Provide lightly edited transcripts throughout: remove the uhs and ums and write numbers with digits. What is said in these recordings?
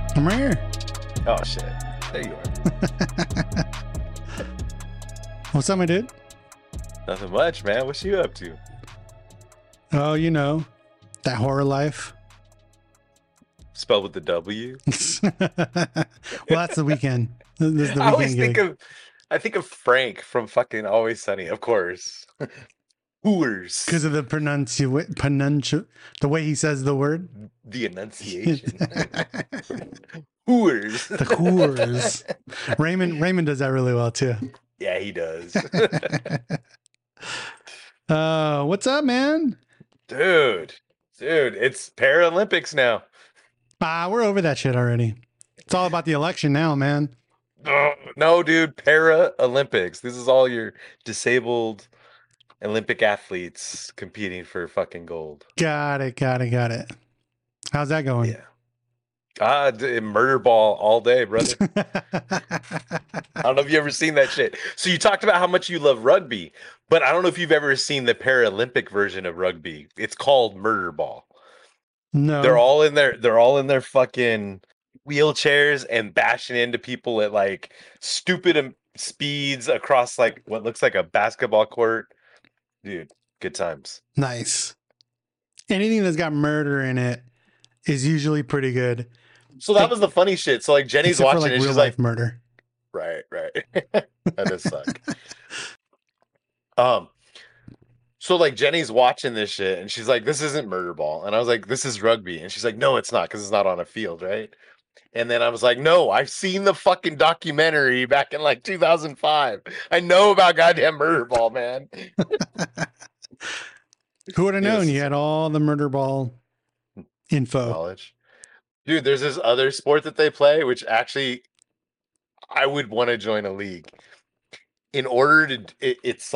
I'm right here. Oh shit! There you are. What's up, my dude? Nothing much, man. What's you up to? Oh, you know, that horror life. Spelled with the W. Well, that's the weekend. This is the I always weekend gig. I think of Frank from fucking Always Sunny, of course. Hoors. Because of the the way he says the word. The enunciation. Hoors. The whores. Raymond does that really well too. Yeah, he does. What's up, man? Dude, it's Paralympics now. We're over that shit already. It's all about the election now, man. No, dude, Paralympics. This is all your disabled Olympic athletes competing for fucking gold. Got it. How's that going? Yeah. Murder ball all day, brother. I don't know if you ever seen that shit. So you talked about how much you love rugby, but I don't know if you've ever seen the Paralympic version of rugby. It's called murder ball. No. They're all in their fucking wheelchairs and bashing into people at like stupid speeds across like what looks like a basketball court. Dude, good times. Nice. Anything that's got murder in it is usually pretty good. So that was the funny shit. So like Jenny's Except watching for, like, and real she's life like, murder. right. That does suck. So like Jenny's watching this shit and she's like, this isn't murder ball. And I was like, this is rugby. And she's like, no, it's not, because it's not on a field, right? And then I was like, no, I've seen the fucking documentary back in like 2005. I know about goddamn murder ball, man. Who would have known Yes. you had all the murder ball info? Knowledge. Dude, there's this other sport that they play, which actually I would want to join a league. In order to, it's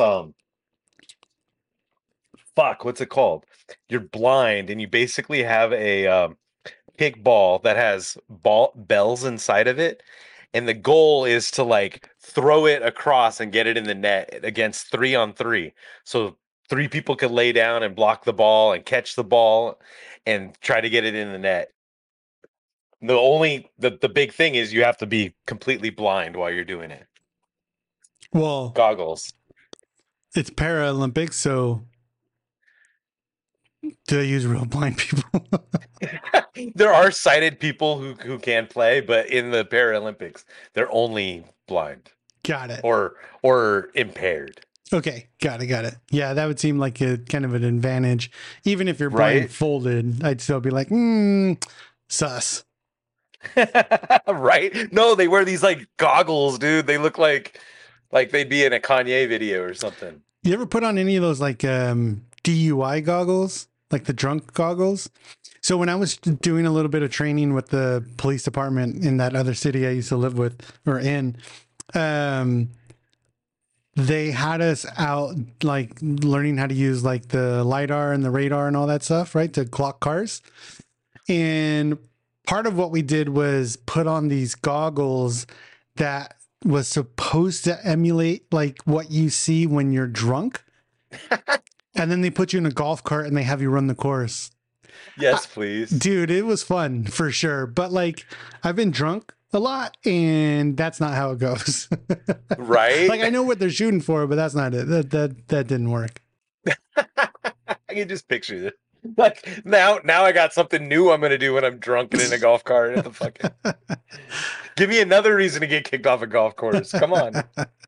fuck, what's it called? You're blind and you basically have a kickball that has bells inside of it, and the goal is to like throw it across and get it in the net against 3-on-3. So 3 people could lay down and block the ball and catch the ball and try to get it in the net. The big thing is you have to be completely blind while you're doing it. Well, Goggles. it's Paralympics, so do they use real blind people? There are sighted people who can play, but in the Paralympics, they're only blind Got it. or impaired. Okay, got it. Yeah, that would seem like a kind of an advantage. Even if you're Right? blindfolded, I'd still be like, sus. Right? No, they wear these like goggles, dude. They look like they'd be in a Kanye video or something. You ever put on any of those like DUI goggles, like the drunk goggles? So when I was doing a little bit of training with the police department in that other city I used to live with or in, they had us out like learning how to use like the LiDAR and the radar and all that stuff, right? To clock cars. And part of what we did was put on these goggles that was supposed to emulate like what you see when you're drunk. And then they put you in a golf cart and they have you run the course. Yes, please. Dude, it was fun for sure. But like, I've been drunk a lot and that's not how it goes. Right? Like, I know what they're shooting for, but that's not it. That didn't work. I can just picture it. Like now I got something new I'm gonna do when I'm drunk and in a golf cart at the fucking. Give me another reason to get kicked off a golf course. Come on.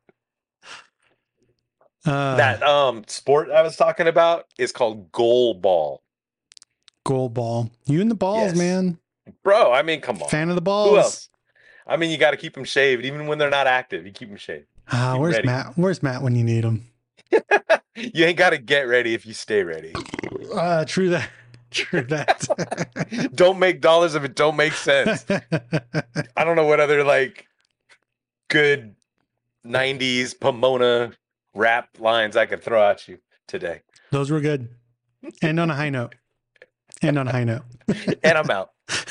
That sport I was talking about is called goal ball. Goal ball. You and the balls, Yes. man. Bro, I mean, come on. Fan of the balls. Who else? I mean, you got to keep them shaved, even when they're not active. You keep them shaved. Keep Where's ready. Matt? Where's Matt when you need him? You ain't got to get ready if you stay ready. True that. True that. Don't make dollars if it don't make sense. I don't know what other like good 90s Pomona rap lines I could throw at you today. Those were good. End on a high note. And I'm out.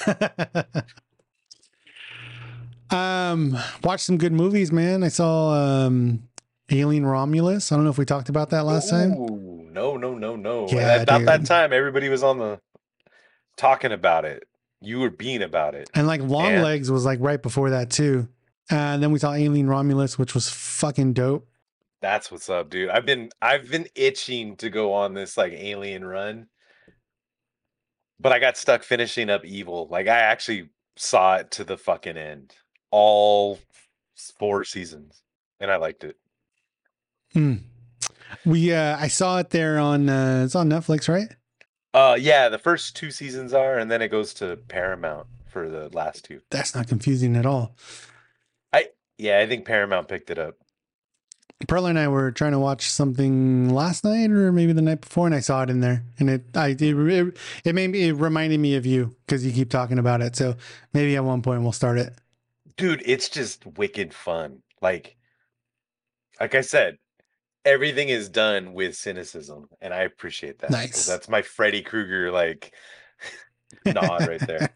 Watched some good movies, man. I saw Alien Romulus. I don't know if we talked about that last time. Ooh, no. Yeah, About that dude. time, everybody was on the talking about it. You were being about it. And like Long And Legs was like right before that too. And then we saw Alien Romulus, which was fucking dope. that's what's up, dude. I've been itching to go on this like alien run, but I got stuck finishing up Evil. Like I actually saw it to the fucking end. All 4 seasons. And I liked it. Hmm. I saw it there on it's on Netflix, right? Yeah, the first 2 seasons are, and then it goes to Paramount for the last two. That's not confusing at all. I think Paramount picked it up. Pearl and I were trying to watch something last night or maybe the night before, and I saw it in there, and it reminded me of you because you keep talking about it. So maybe at one point we'll start it. Dude, it's just wicked fun. Like I said, everything is done with cynicism, and I appreciate that. 'Cause Nice. that's my Freddy Krueger like nod right there.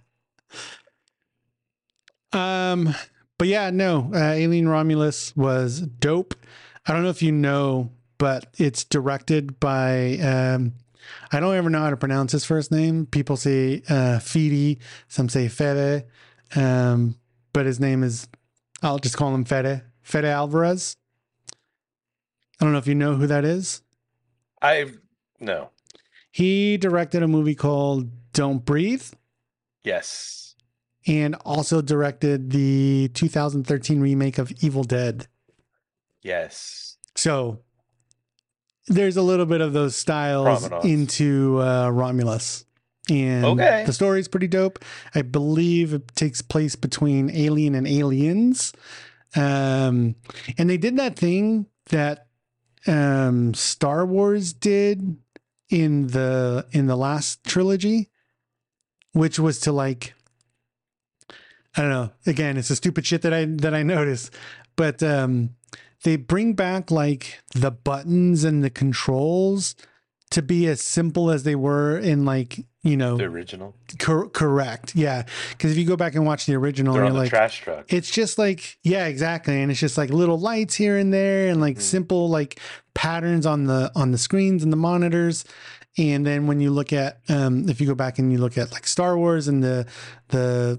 But yeah, no, Alien Romulus was dope. I don't know if you know, but it's directed by I don't ever know how to pronounce his first name. People say Fede, some say Fede, but his name is, I'll just call him Fede Alvarez. I don't know if you know who that is. No. He directed a movie called Don't Breathe, Yes. and also directed the 2013 remake of Evil Dead. Yes. So there's a little bit of those styles Provenance. into Romulus. And Okay. the story's pretty dope. I believe it takes place between Alien and Aliens. And they did that thing that Star Wars did in the last trilogy, which was to like, I don't know. Again, it's the stupid shit that I noticed, but they bring back like the buttons and the controls to be as simple as they were in like, you know, The original. correct. Yeah. Because if you go back and watch the original, They're you're on the like, trash truck. it's just like, yeah, exactly. And it's just like little lights here and there and like simple like patterns on the screens and the monitors. And then when you look at, if you go back and you look at like Star Wars and the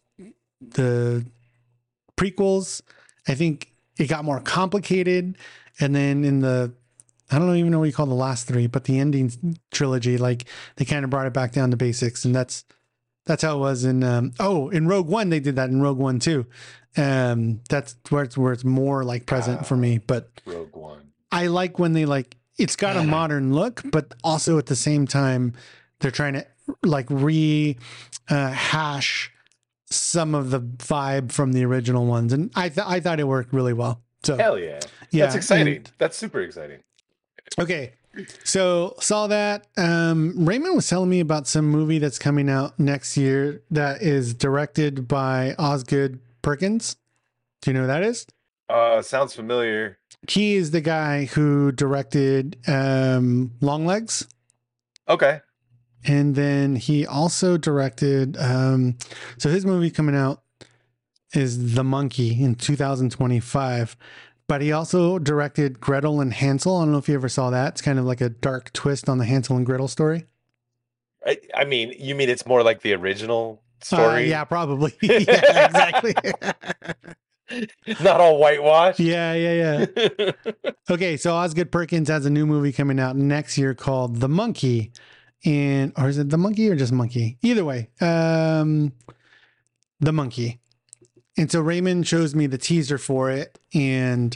prequels, I think it got more complicated. And then in I don't even know what you call the last three, but the ending trilogy, like they kind of brought it back down to basics. And that's how it was in, in Rogue One. They did that in Rogue One too. That's where it's more like present for me, but Rogue One. I like when they like, it's got a modern look, but also at the same time, they're trying to like hash some of the vibe from the original ones. And I thought it worked really well. So Hell yeah. yeah, That's exciting. and- That's super exciting. okay. So saw that. Raymond was telling me about some movie that's coming out next year that is directed by Osgood Perkins. Do you know who that is? Sounds familiar. He is the guy who directed Long Legs. Okay. And then he also directed, so his movie coming out is The Monkey in 2025. But he also directed Gretel and Hansel. I don't know if you ever saw that. It's kind of like a dark twist on the Hansel and Gretel story. I mean, you mean it's more like the original story? Yeah, probably. Yeah, exactly. Not all whitewashed. Yeah. Okay, so Osgood Perkins has a new movie coming out next year called The Monkey. Or is it The Monkey or just Monkey? Either way, The Monkey. And so Raymond shows me the teaser for it, and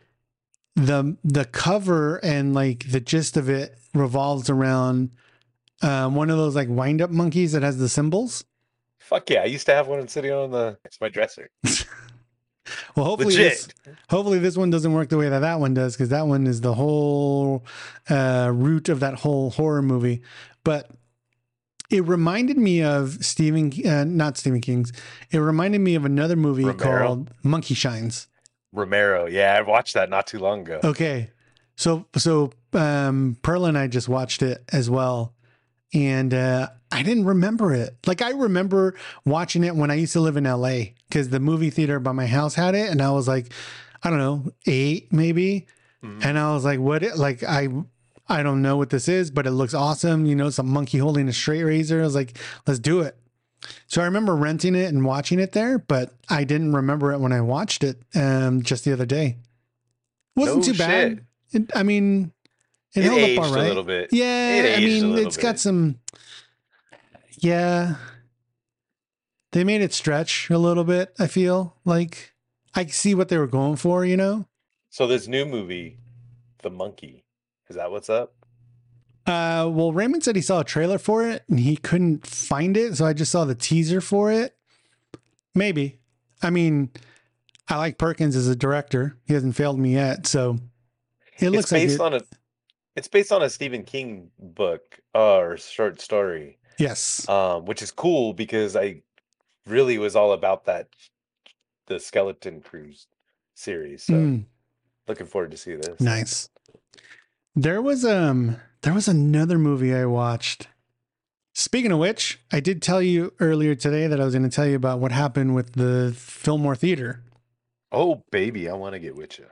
the cover and like the gist of it revolves around one of those like wind up monkeys that has the symbols. Fuck yeah! I used to have one sitting on it's my dresser. Well, hopefully this one doesn't work the way that one does, because that one is the whole root of that whole horror movie. But it reminded me of not Stephen King's. It reminded me of another movie Romero? called Monkey Shines. Romero. Yeah, I watched that not too long ago. Okay, so Pearl and I just watched it as well, and I didn't remember it. Like I remember watching it when I used to live in LA, because the movie theater by my house had it, and I was like, I don't know, 8 maybe, and I was like, what? Like I don't know what this is, but it looks awesome. You know, some monkey holding a straight razor. I was like, let's do it. So I remember renting it and watching it there, but I didn't remember it when I watched it just the other day. Wasn't No too shit. bad. I mean, it It held up all aged a right. little bit. It Yeah, I aged a mean, little it's got bit. some. Yeah, they made it stretch a little bit. I feel like I see what they were going for. So this new movie, The Monkey, is that what's up? Well, Raymond said he saw a trailer for it and he couldn't find it, so I just saw the teaser for it. Maybe. I mean, I like Perkins as a director. He hasn't failed me yet, so it It's looks like based it. on a it's based on a Stephen King book or short story, Yes. which is cool because I really was all about the Skeleton Cruise series. So Mm, looking forward to see this. nice. There was another movie I watched. Speaking of which, I did tell you earlier today that I was going to tell you about what happened with the Fillmore Theater. Oh baby, I want to get with you.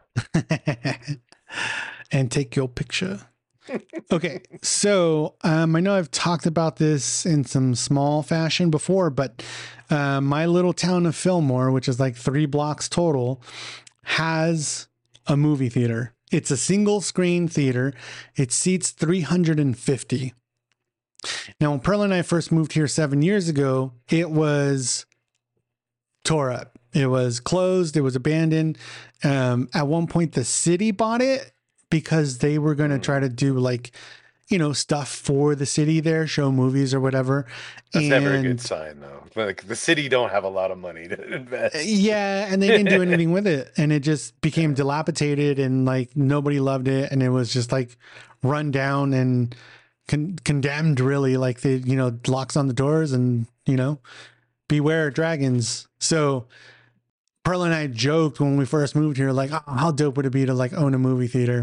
And take your picture. Okay, so I know I've talked about this in some small fashion before, but my little town of Fillmore, which is like 3 blocks total, has a movie theater. It's a single screen theater. It seats 350. Now, when Pearl and I first moved here 7 years ago, it was tore up. It was closed. It was abandoned. At one point, the city bought it because they were going to try to do like, stuff for the city there, show movies or whatever. That's never a good sign, though. Like the city don't have a lot of money to invest. Yeah, and they didn't do anything with it, and it just became dilapidated, and like nobody loved it, and it was just like run down and condemned. Really, like the locks on the doors, and beware dragons. So Pearl and I joked when we first moved here, like, oh, how dope would it be to like own a movie theater?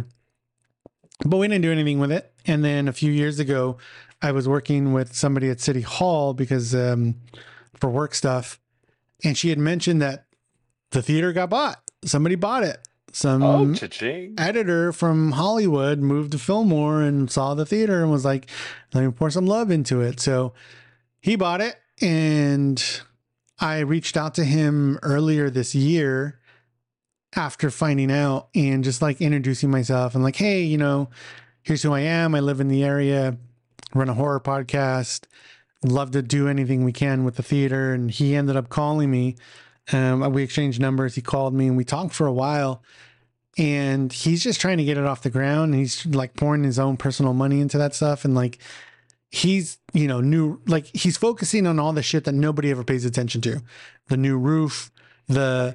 But we didn't do anything with it. And then a few years ago, I was working with somebody at City Hall because for work stuff, and she had mentioned that the theater got bought. Somebody bought it. Oh, Some cha-ching. editor from Hollywood moved to Fillmore and saw the theater and was like, let me pour some love into it. So he bought it, and I reached out to him earlier this year after finding out and just like introducing myself and like, hey, here's who I am. I live in the area, run a horror podcast, love to do anything we can with the theater. And he ended up calling me. We exchanged numbers. He called me and we talked for a while, and he's just trying to get it off the ground. And he's like pouring his own personal money into that stuff. And like, he's, new, like he's focusing on all the shit that nobody ever pays attention to. The new roof, the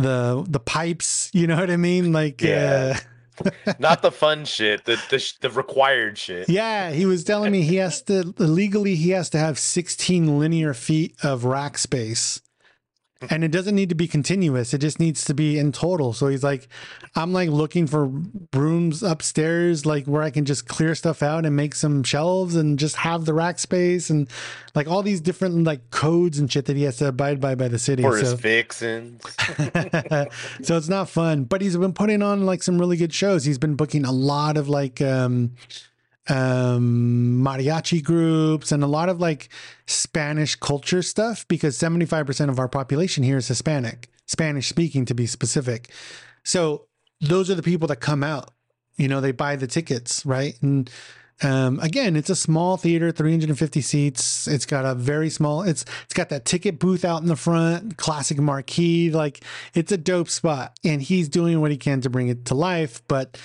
pipes, you know what I mean? Like, Yeah. Not the fun shit, the required shit. yeah, he was telling me he has to have 16 linear feet of rack space. And it doesn't need to be continuous. It just needs to be in total. So he's like, I'm like looking for rooms upstairs, like where I can just clear stuff out and make some shelves and just have the rack space and like all these different like codes and shit that he has to abide by the city. For his fixins. So it's not fun, but he's been putting on like some really good shows. He's been booking a lot of like mariachi groups and a lot of like Spanish culture stuff, because 75% of our population here is Hispanic, Spanish speaking to be specific. So those are the people that come out, they buy the tickets, right? And again, it's a small theater, 350 seats. It's got a very small, it's got that ticket booth out in the front, classic marquee. Like it's a dope spot, and he's doing what he can to bring it to life, but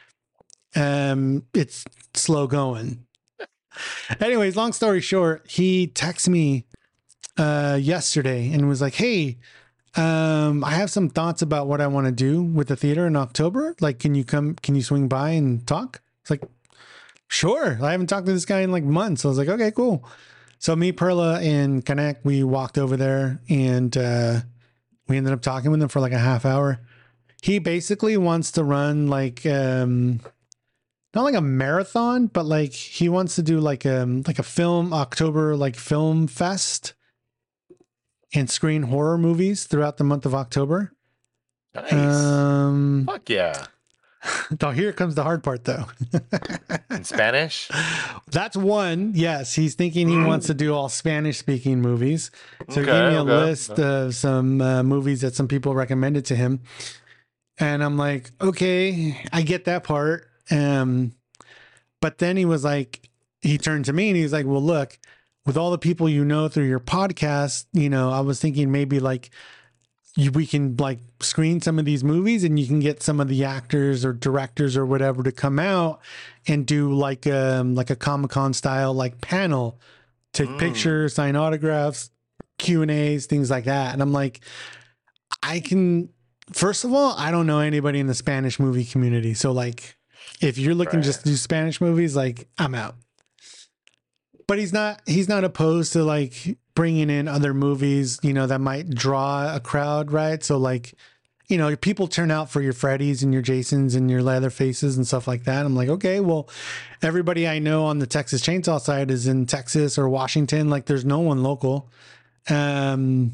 it's slow going. Anyways, long story short, he texted me yesterday and was like, hey, I have some thoughts about what I want to do with the theater in October. Like, can you swing by and talk? It's like, sure. I haven't talked to this guy in like months. So I was like, okay, cool. So me, Perla, and Kanek, we walked over there, and we ended up talking with him for like a half hour. He basically wants to run like not like a marathon, but like he wants to do like a film October, like film fest, and screen horror movies throughout the month of October. Nice. Fuck yeah. Now, here comes the hard part, though. In Spanish? That's one. Yes, he's thinking he wants to do all Spanish-speaking movies. So he Okay, gave me a okay. list of some movies that some people recommended to him. And I'm like, okay, I get that part. But then he was like, he turned to me and he's like, well, look, with all the people you know through your podcast, you know, I was thinking maybe like we can like screen some of these movies and you can get some of the actors or directors or whatever to come out and do like a Comic-Con style like panel, take pictures, sign autographs, Q&As, things like that. And I'm like, I can, first of all, I don't know anybody in the Spanish movie community. So like, if you're looking just to do Spanish movies, like I'm out. But he's not opposed to like bringing in other movies, you know, that might draw a crowd, right? So like, you know, people turn out for your Freddys and your Jasons and your Leatherfaces and stuff like that. I'm like, okay, well, everybody I know on the Texas Chainsaw side is in Texas or Washington. Like there's no one local. And,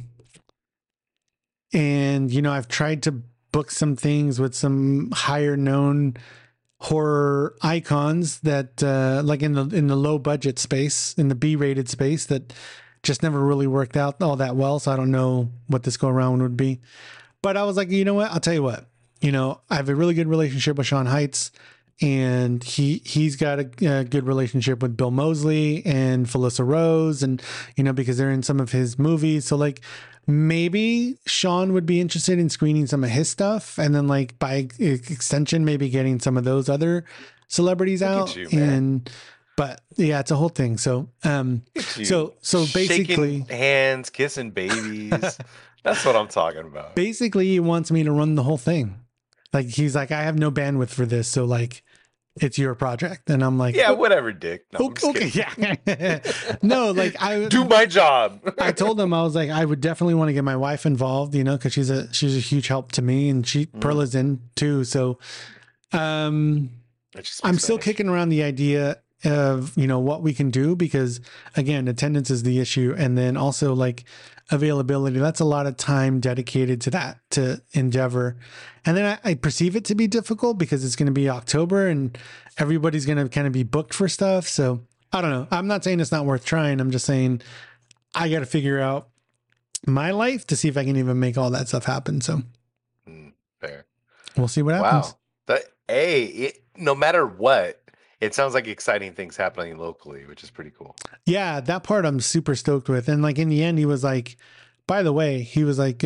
you know, I've tried to book some things with some higher known horror icons that like in the low budget space, in the B-rated space, that just never really worked out all that well. So I don't know what this go around would be. But I was like, you know what? I'll tell you what. You know, I have a really good relationship with Sean Heights, and he's got a good relationship with Bill Moseley and Felissa Rose, and you know, because they're in some of his movies. So like maybe Sean would be interested in screening some of his stuff, and then like by extension, maybe getting some of those other celebrities out. But yeah, it's a whole thing. So so basically, shaking hands, kissing babies. That's what I'm talking about. Basically, he wants me to run the whole thing. Like he's like, I have no bandwidth for this, so like, it's your project. And I'm like, yeah, whatever, Dick. No, okay, yeah. No, like I do my job. I told him, I was like, I would definitely want to get my wife involved, you know, because she's a huge help to me, and Perla's in too. So I'm still kicking around the idea of, you know, what we can do, because again, attendance is the issue, and then also like availability. That's a lot of time dedicated to that, to endeavor. And then I perceive it to be difficult because it's going to be October and everybody's going to kind of be booked for stuff. So I don't know. I'm not saying it's not worth trying. I'm just saying I got to figure out my life to see if I can even make all that stuff happen. So fair. We'll see what happens. Wow. No matter what, it sounds like exciting things happening locally, which is pretty cool. Yeah, that part I'm super stoked with. And like in the end, he was like, by the way, he was like,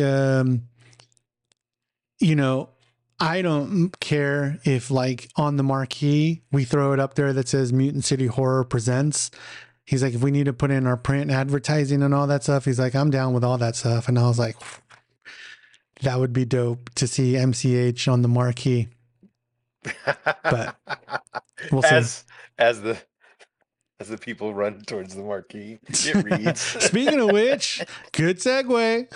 you know, I don't care if like on the marquee, we throw it up there that says Mutant City Horror Presents. He's like, if we need to put in our print advertising and all that stuff, he's like, I'm down with all that stuff. And I was like, that would be dope to see MCH on the marquee. But we'll see. As the people run towards the marquee, it reads. Speaking of which, good segue.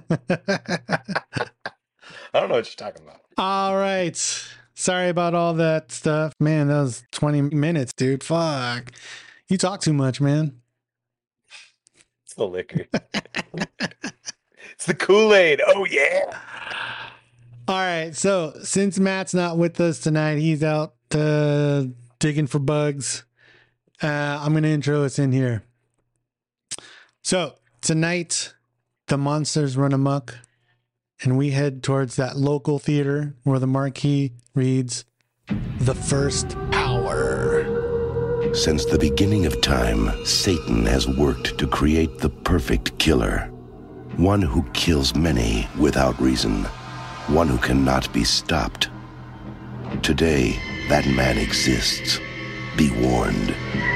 I don't know what you're talking about. All right. Sorry about all that stuff. Man, that was 20 minutes, dude. Fuck. You talk too much, man. It's the liquor. It's the Kool-Aid. Oh, yeah. All right. So since Matt's not with us tonight, he's out digging for bugs. I'm going to intro us in here. So tonight, the monsters run amok, and we head towards that local theater where the marquee reads, The First Hour. Since the beginning of time, Satan has worked to create the perfect killer. One who kills many without reason. One who cannot be stopped. Today, that man exists. Be warned.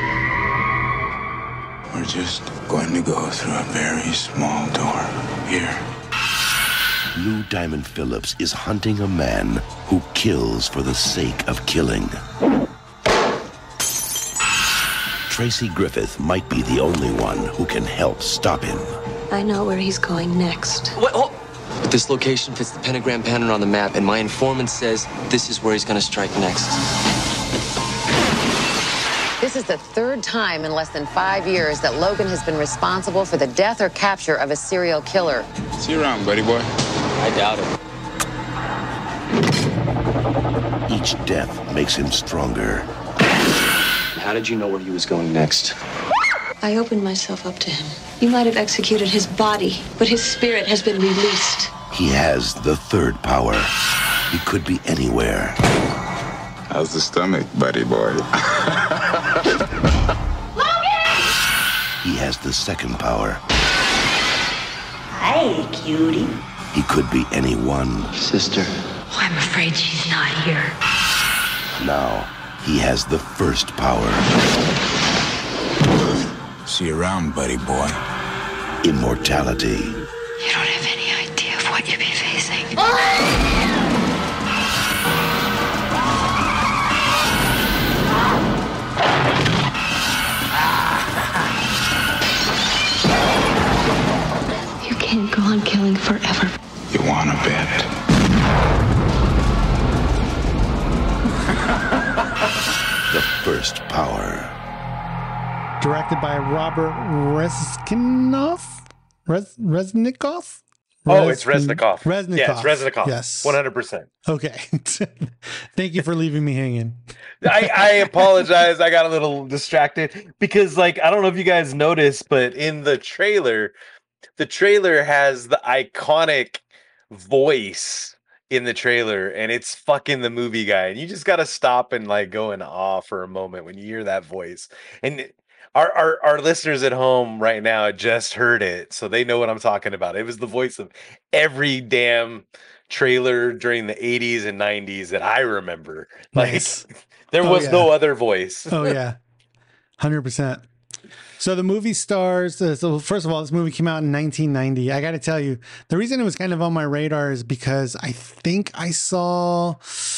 We're just going to go through a very small door here. Lou Diamond Phillips is hunting a man who kills for the sake of killing. Tracy Griffith might be the only one who can help stop him. I know where he's going next. What? Oh. This location fits the pentagram pattern on the map, and my informant says this is where he's going to strike next. This is the third time in less than 5 years that Logan has been responsible for the death or capture of a serial killer. See you around, buddy boy. I doubt it. Each death makes him stronger. How did you know where he was going next? I opened myself up to him. You might have executed his body, but his spirit has been released. He has the third power. He could be anywhere. How's the stomach, buddy boy? He has the second power. Hi, cutie. He could be anyone. Sister. Oh, I'm afraid she's not here. Now, he has the first power. See you around, buddy boy. Immortality. You don't have any idea of what you'll be facing. You can't go on killing forever. You wanna bet? The first power. Directed by Robert Reznikov. Reznikov? Oh, it's Reznikov. Reznikov. Yeah, it's Reznikov. Yes. 100%. Okay. Thank you for leaving me hanging. I apologize. I got a little distracted because, like, I don't know if you guys noticed, but in the trailer has the iconic voice in the trailer, and it's fucking the movie guy. And you just got to stop and like go in awe for a moment when you hear that voice. And our listeners at home right now just heard it, so they know what I'm talking about. It was the voice of every damn trailer during the 80s and 90s that I remember. Like, Nice. there was no other voice. Oh, yeah. 100%. So the movie stars, so first of all, this movie came out in 1990. I got to tell you, the reason it was kind of on my radar is because I think I saw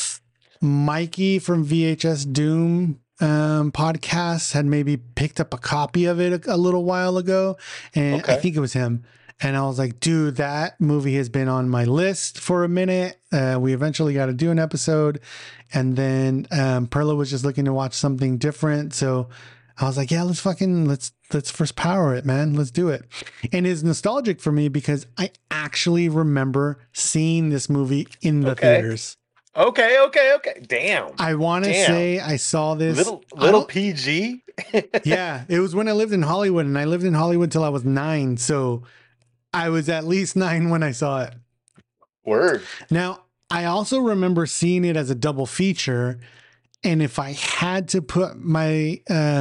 Mikey from VHS Doom podcast had maybe picked up a copy of it a little while ago. And I think it was him. And I was like, dude, that movie has been on my list for a minute. We eventually got to do an episode. And then Perla was just looking to watch something different. So I was like, yeah, let's first power it, man. Let's do it. And it's nostalgic for me because I actually remember seeing this movie in the theaters. Okay. Damn. I want to say I saw this little PG. Yeah, it was when I lived in Hollywood, and I lived in Hollywood till I was 9. So I was at least 9 when I saw it. Word. Now, I also remember seeing it as a double feature. And if I had to put money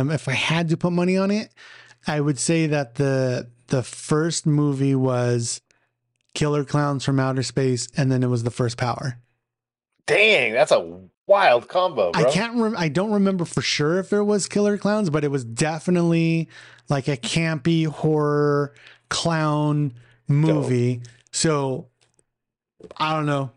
on it, I would say that the first movie was Killer Clowns from Outer Space, and then it was The First Power. Dang, that's a wild combo, bro. I don't remember for sure if it was Killer Clowns, but it was definitely like a campy horror clown movie. Dope. So I don't know.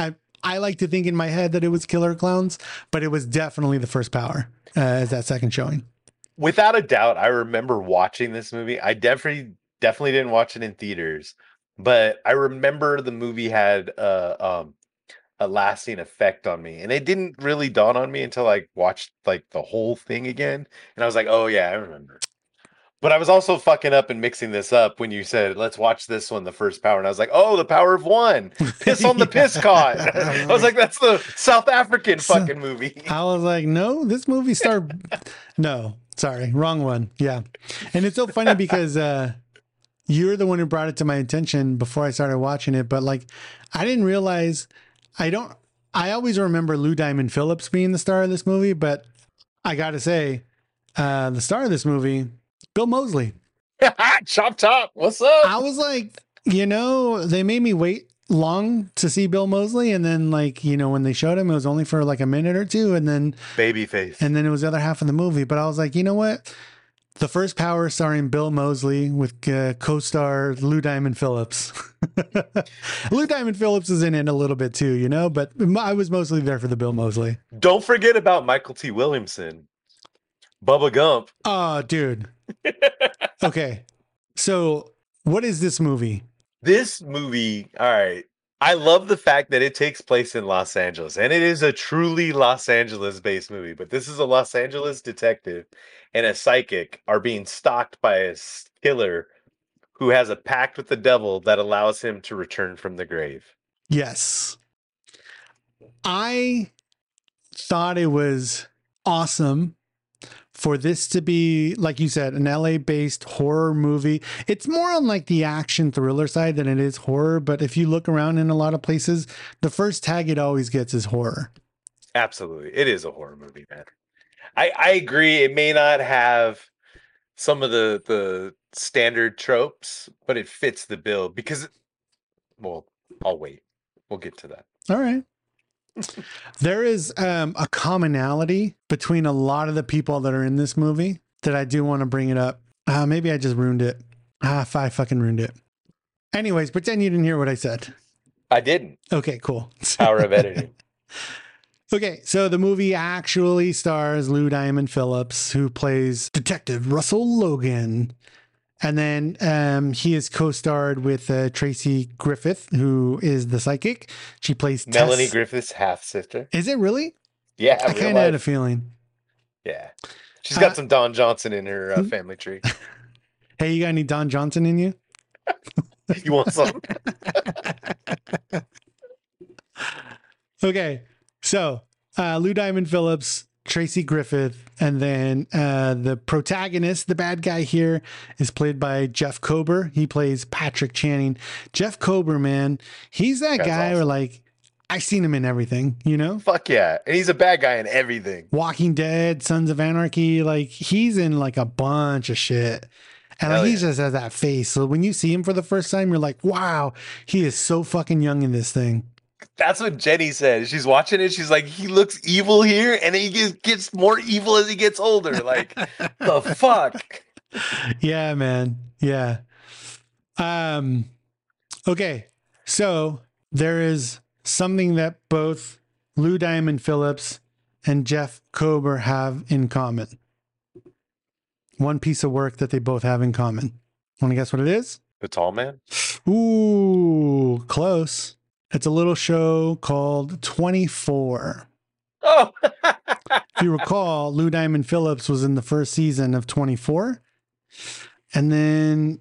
I like to think in my head that it was Killer Clowns, but it was definitely The First Power as that second showing. Without a doubt, I remember watching this movie. I definitely didn't watch it in theaters, but I remember the movie had a lasting effect on me, and it didn't really dawn on me until I watched like the whole thing again, and I was like, oh yeah, I remember. But I was also fucking up and mixing this up when you said, let's watch this one, The First Power. And I was like, oh, The Power of One. Piss on the Piss Caught. I was like, that's the South African fucking movie. I was like, no, this movie started. No, sorry, wrong one. Yeah. And it's so funny because you're the one who brought it to my attention before I started watching it. But like, I didn't realize, I always remember Lou Diamond Phillips being the star of this movie. But I got to say, the star of this movie, Bill Moseley. Chop top. What's up? I was like, they made me wait long to see Bill Moseley, and then like, when they showed him, it was only for like a minute or two, and then Babyface. And then it was the other half of the movie. But I was like, you know what? The First Power starring Bill Moseley with co-star Lou Diamond Phillips. Lou Diamond Phillips is in it a little bit too, but I was mostly there for the Bill Moseley. Don't forget about Michael T. Williamson. Bubba Gump. Oh, dude. Okay. So what is this movie? This movie, all right. I love the fact that it takes place in Los Angeles, and it is a truly Los Angeles-based movie. But this is a Los Angeles detective and a psychic are being stalked by a killer who has a pact with the devil that allows him to return from the grave. Yes. I thought it was awesome for this to be, like you said, an LA based horror movie. It's more on like the action thriller side than it is horror. But if you look around in a lot of places, the first tag it always gets is horror. Absolutely. It is a horror movie, man. I agree. It may not have some of the standard tropes, but it fits the bill because, well, I'll wait. We'll get to that. All right. There is a commonality between a lot of the people that are in this movie that I do want to bring it up. Maybe I just ruined it. I fucking ruined it. Anyways, pretend you didn't hear what I said. I didn't. Okay, cool. Power of editing. Okay, so the movie actually stars Lou Diamond Phillips, who plays Detective Russell Logan. And then he is co-starred with Tracy Griffith, who is the psychic. She plays Melanie Tess. Griffith's half sister. Is it really? Yeah, I kind of had a feeling. Yeah, she's got some Don Johnson in her family tree. Hey, you got any Don Johnson in you? You want some? Okay, so Lou Diamond Phillips, Tracy Griffith, and then the protagonist, the bad guy here, is played by Jeff Kober. He plays Patrick Channing. Jeff Kober, man, he's that guy where like I've seen him in everything, you know? Fuck yeah. And he's a bad guy in everything. Walking Dead, Sons of Anarchy, like he's in like a bunch of shit. And like, he just has that face. So when you see him for the first time, you're like, wow, he is so fucking young in this thing. That's what Jenny said. She's watching it. She's like, he looks evil here, and he gets more evil as he gets older. Like, the fuck? Yeah, man. Yeah. Okay. So there is something that both Lou Diamond Phillips and Jeff Kober have in common. One piece of work that they both have in common. Want to guess what it is? The Tall Man? Ooh, close. It's a little show called 24. Oh! If you recall, Lou Diamond Phillips was in the first season of 24. And then,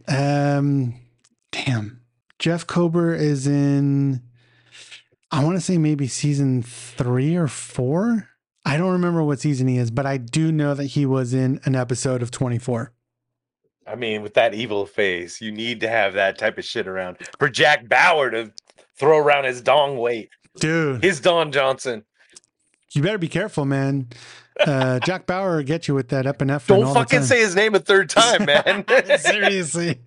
Jeff Kober is in, I want to say maybe season 3 or 4. I don't remember what season he is, but I do know that he was in an episode of 24. I mean, with that evil face, you need to have that type of shit around for Jack Bauer to throw around his dong weight. Dude. His Don Johnson. You better be careful, man. Jack Bauer will get you with that epinephrine. Don't fucking say his name a third time, man. Seriously.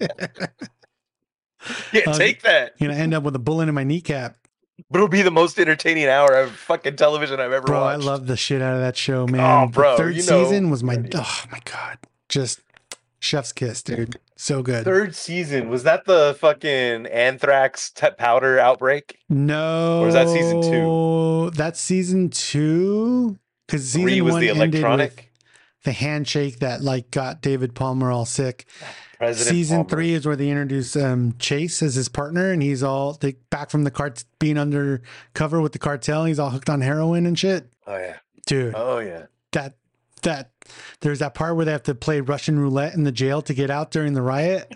Yeah, take that. You're going to end up with a bullet in my kneecap. But it'll be the most entertaining hour of fucking television I've ever Bro, watched. I love the shit out of that show, man. Oh, bro. The third season was oh my God. Just chef's kiss, dude. So good. Third season, was that the fucking anthrax powder outbreak? No. Or was that season 2? That's season 2. Because season 3 was 1 the electronic. ended with the handshake that like got David Palmer all sick. President Season Palmer. 3 is where they introduce Chase as his partner, and he's all back from the being undercover with the cartel. He's all hooked on heroin and shit. Oh yeah, dude. Oh yeah. That there's that part where they have to play Russian roulette in the jail to get out during the riot.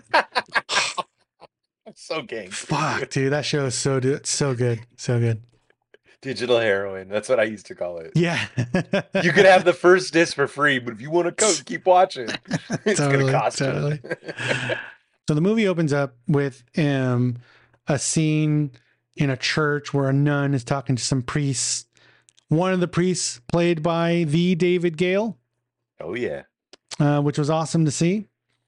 So gang. Fuck, dude, that show is so good, so good. Digital heroin. That's what I used to call it. Yeah. You could have the first disc for free, but if you want to code, keep watching. It's gonna cost you. So the movie opens up with a scene in a church where a nun is talking to some priests. One of the priests played by the David Gale. Oh yeah. Which was awesome to see.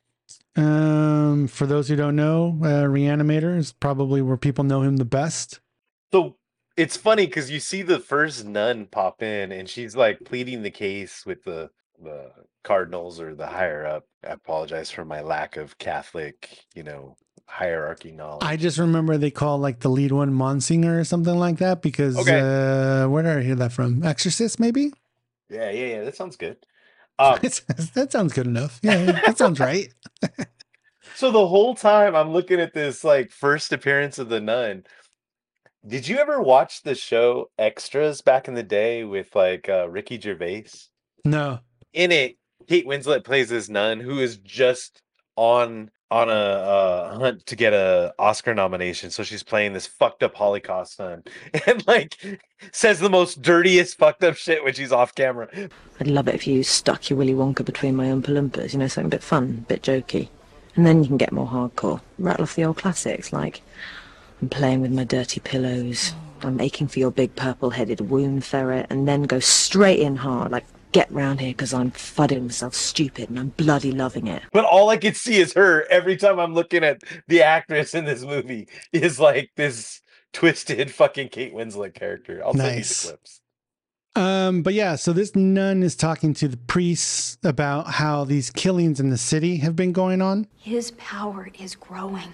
For those who don't know, Reanimator is probably where people know him the best. So it's funny because you see the first nun pop in and she's like pleading the case with the cardinals or the higher up. I apologize for my lack of Catholic, hierarchy knowledge. I just remember they call like the lead one Monsignor or something like that because where did I hear that from? Exorcist, maybe? Yeah. That sounds good. That sounds good enough. Yeah, that sounds right. So the whole time I'm looking at this like first appearance of the nun. Did you ever watch the show Extras back in the day with like Ricky Gervais? No. In it, Kate Winslet plays this nun who is just on on a hunt to get a Oscar nomination. So she's playing this fucked up Holocaust son, and like says the most dirtiest fucked up shit when she's off camera. I'd love it if you stuck your Willy Wonka between my Oompa Loompas, you know, something a bit fun, a bit jokey. And then you can get more hardcore. Rattle off the old classics, like I'm playing with my dirty pillows, I'm aching for your big purple-headed wound ferret, and then go straight in hard, like get round here because I'm fudding myself stupid and I'm bloody loving it. But all I could see is her every time I'm looking at the actress in this movie is like this twisted fucking Kate Winslet character. I'll send you the clips. But yeah, so this nun is talking to the priests about how these killings in the city have been going on. His power is growing.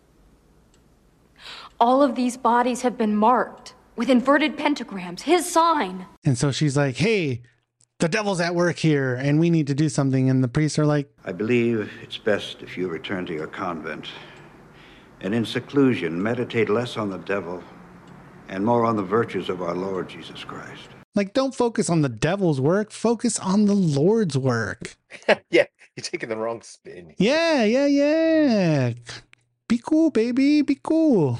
All of these bodies have been marked with inverted pentagrams, his sign. And so she's like, hey, the devil's at work here and we need to do something. And the priests are like, I believe it's best if you return to your convent and in seclusion meditate less on the devil and more on the virtues of our Lord Jesus Christ. Like, don't focus on the devil's work. Focus on the Lord's work. Yeah, you're taking the wrong spin. Yeah. Be cool, baby. Be cool.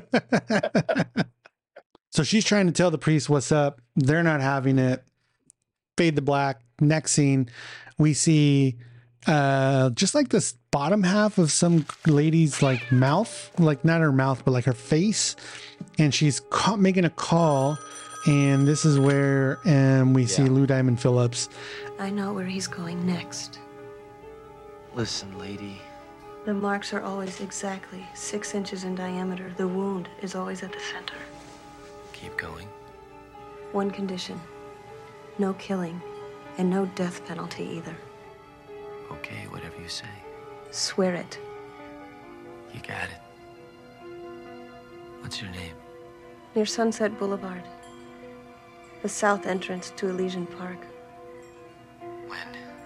So she's trying to tell the priest what's up. They're not having it. Fade to black. Next scene, we see just like this bottom half of some lady's like mouth, like not her mouth, but like her face. And she's making a call. And this is where we see Lou Diamond Phillips. I know where he's going next. Listen, lady. The marks are always exactly 6 inches in diameter. The wound is always at the center. Keep going. One condition. No killing. And no death penalty either. Okay, whatever you say. Swear it. You got it. What's your name? Near Sunset Boulevard. The south entrance to Elysian Park. When?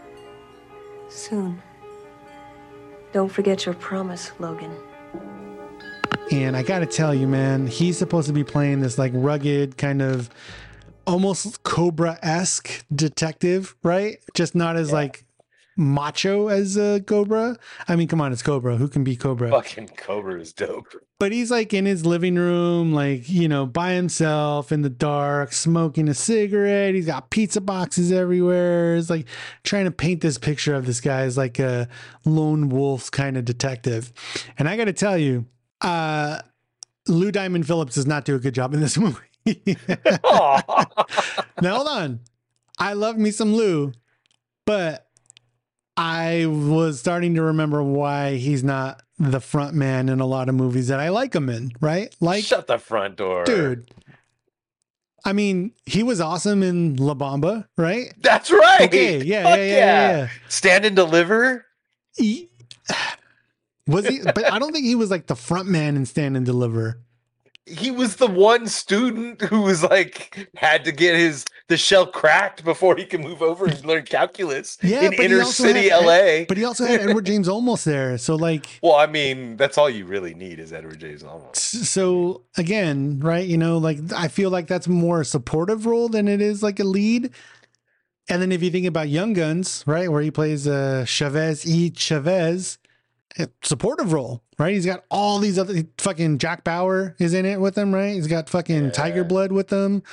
Soon. Don't forget your promise, Logan. And I gotta tell you, man, he's supposed to be playing this like rugged kind of almost Cobra-esque detective, right? Just not as like macho as Cobra. I mean, come on, it's Cobra. Who can be Cobra? Fucking Cobra is dope. But he's like in his living room, like, you know, by himself in the dark, smoking a cigarette. He's got pizza boxes everywhere. It's like trying to paint this picture of this guy as like a lone wolf kind of detective. And I got to tell you, Lou Diamond Phillips does not do a good job in this movie. Now, hold on. I love me some Lou, but I was starting to remember why he's not the front man in a lot of movies that I like him in, right? Like, shut the front door, dude. I mean, he was awesome in La Bamba, right? That's right. Okay, yeah. Stand and Deliver. Was he? But I don't think he was like the front man in Stand and Deliver. He was the one student who was like had to get the shell cracked before he could move over and learn calculus in inner city LA. But he also had Edward James Olmos there. So like, well, I mean, that's all you really need is Edward James Olmos. So again, right? You know, like I feel like that's more a supportive role than it is like a lead. And then if you think about Young Guns, right, where he plays Chavez, supportive role, right? He's got all these other fucking Jack Bauer is in it with him, right? He's got fucking Tiger Blood with him.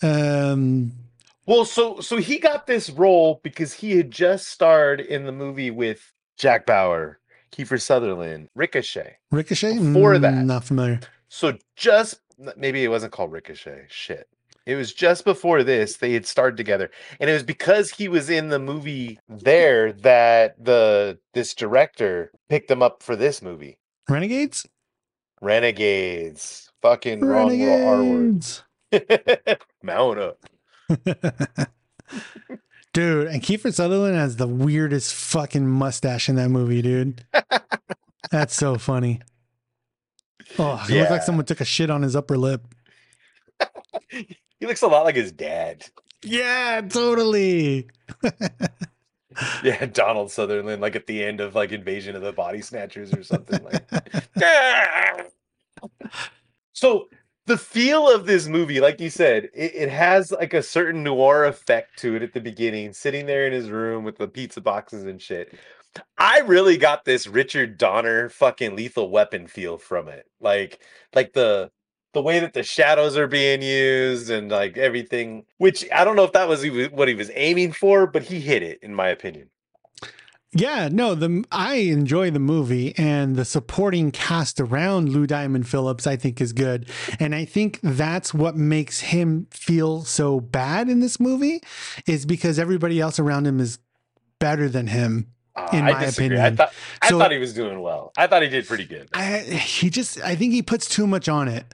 Well, so he got this role because he had just starred in the movie with Jack Bauer, Kiefer Sutherland, Ricochet. Before that, not familiar. So maybe it wasn't called Ricochet. Shit. It was just before this they had starred together, and it was because he was in the movie there that this director picked him up for this movie. Renegades. Fucking wrong little R words. Mount up. Dude, and Kiefer Sutherland has the weirdest fucking mustache in that movie, dude. That's so funny. Oh, he looked like someone took a shit on his upper lip. He looks a lot like his dad. Yeah, totally. Yeah, Donald Sutherland, like at the end of like Invasion of the Body Snatchers or something like. So the feel of this movie, like you said, it has like a certain noir effect to it at the beginning, sitting there in his room with the pizza boxes and shit. I really got this Richard Donner fucking Lethal Weapon feel from it. Like the way that the shadows are being used and like everything, which I don't know if that was what he was aiming for, but he hit it in my opinion. Yeah, no, I enjoy the movie, and the supporting cast around Lou Diamond Phillips I think is good. And I think that's what makes him feel so bad in this movie, is because everybody else around him is better than him. In my opinion, I thought he was doing well. I thought he did pretty good. I think he puts too much on it.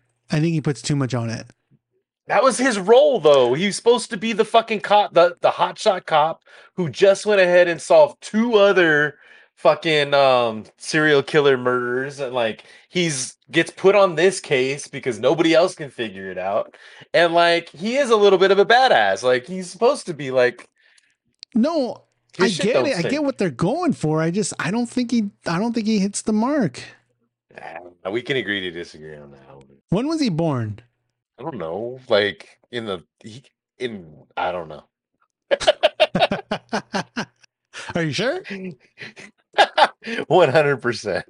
That was his role, though. He was supposed to be the fucking cop, the hotshot cop who just went ahead and solved 2 other fucking serial killer murders, and like gets put on this case because nobody else can figure it out. And like he is a little bit of a badass. Like he's supposed to be like. No, I get it. I get what they're going for. I don't think he hits the mark. We can agree to disagree on that one. When was he born? I don't know. Like I don't know. Are you sure? 100%.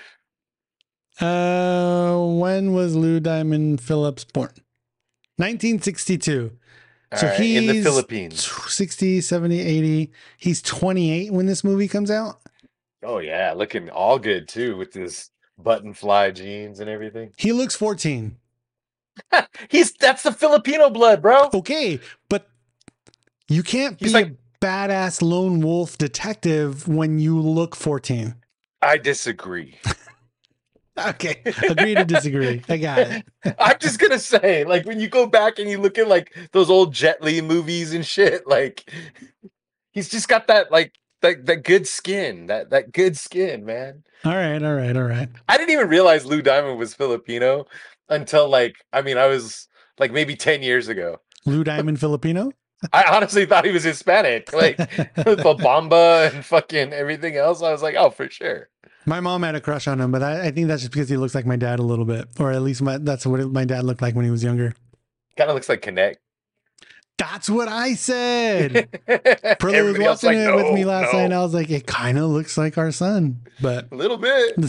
When was Lou Diamond Phillips born? 1962. So he's in the Philippines. 60, 70, 80. He's 28 when this movie comes out. Oh yeah, looking all good too with his button fly jeans and everything. He looks 14. That's the Filipino blood, bro. Okay, but you can't be a badass lone wolf detective when you look 14. I disagree. Okay, agree to disagree. I got it. I'm just gonna say, like, when you go back and you look at like those old Jet Li movies and shit, like he's just got that like that good skin, that good skin, man. All right. I didn't even realize Lou Diamond was Filipino until I was like maybe 10 years ago. Lou Diamond Filipino? I honestly thought he was Hispanic, like the Bamba and fucking everything else. I was like, oh, for sure. My mom had a crush on him, but I think that's just because he looks like my dad a little bit, or at least that's what my dad looked like when he was younger. Kind of looks like Connect. That's what I said. Perla was watching it with me last night, and I was like, it kind of looks like our son, but a little bit.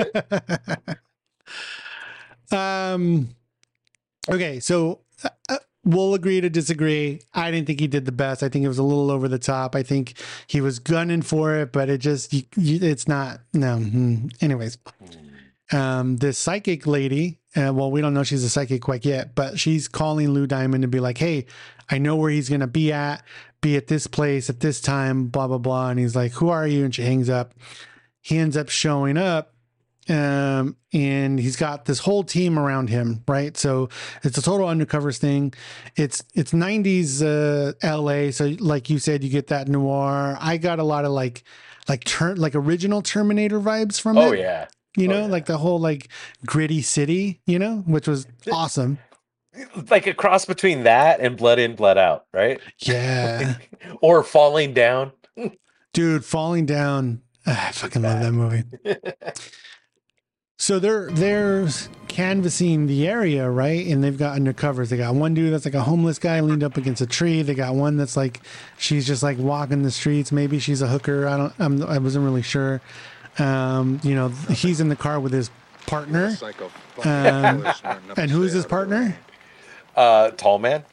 Okay, so we'll agree to disagree. I didn't think he did the best. I think it was a little over the top. I think he was gunning for it, but it just, it's not. No. Anyways, this psychic lady, well, we don't know she's a psychic quite yet, but she's calling Lou Diamond to be like, hey, I know where he's going to be at this place at this time, blah, blah, blah. And he's like, who are you? And she hangs up. He ends up showing up. And he's got this whole team around him, right? So it's a total undercovers thing. It's 90s LA, so like you said, you get that noir. I got a lot of like original Terminator vibes from it. Oh yeah. Like the whole like gritty city, which was awesome. Like a cross between that and Blood In, Blood Out, right? Yeah. Or Falling Down. Dude, Falling Down. I fucking love that movie. So they're canvassing the area, right? And they've got undercovers. They got one dude that's like a homeless guy leaned up against a tree. They got one that's like, she's just like walking the streets. Maybe she's a hooker. I wasn't really sure. He's in the car with his partner. And who's his partner? Tall man.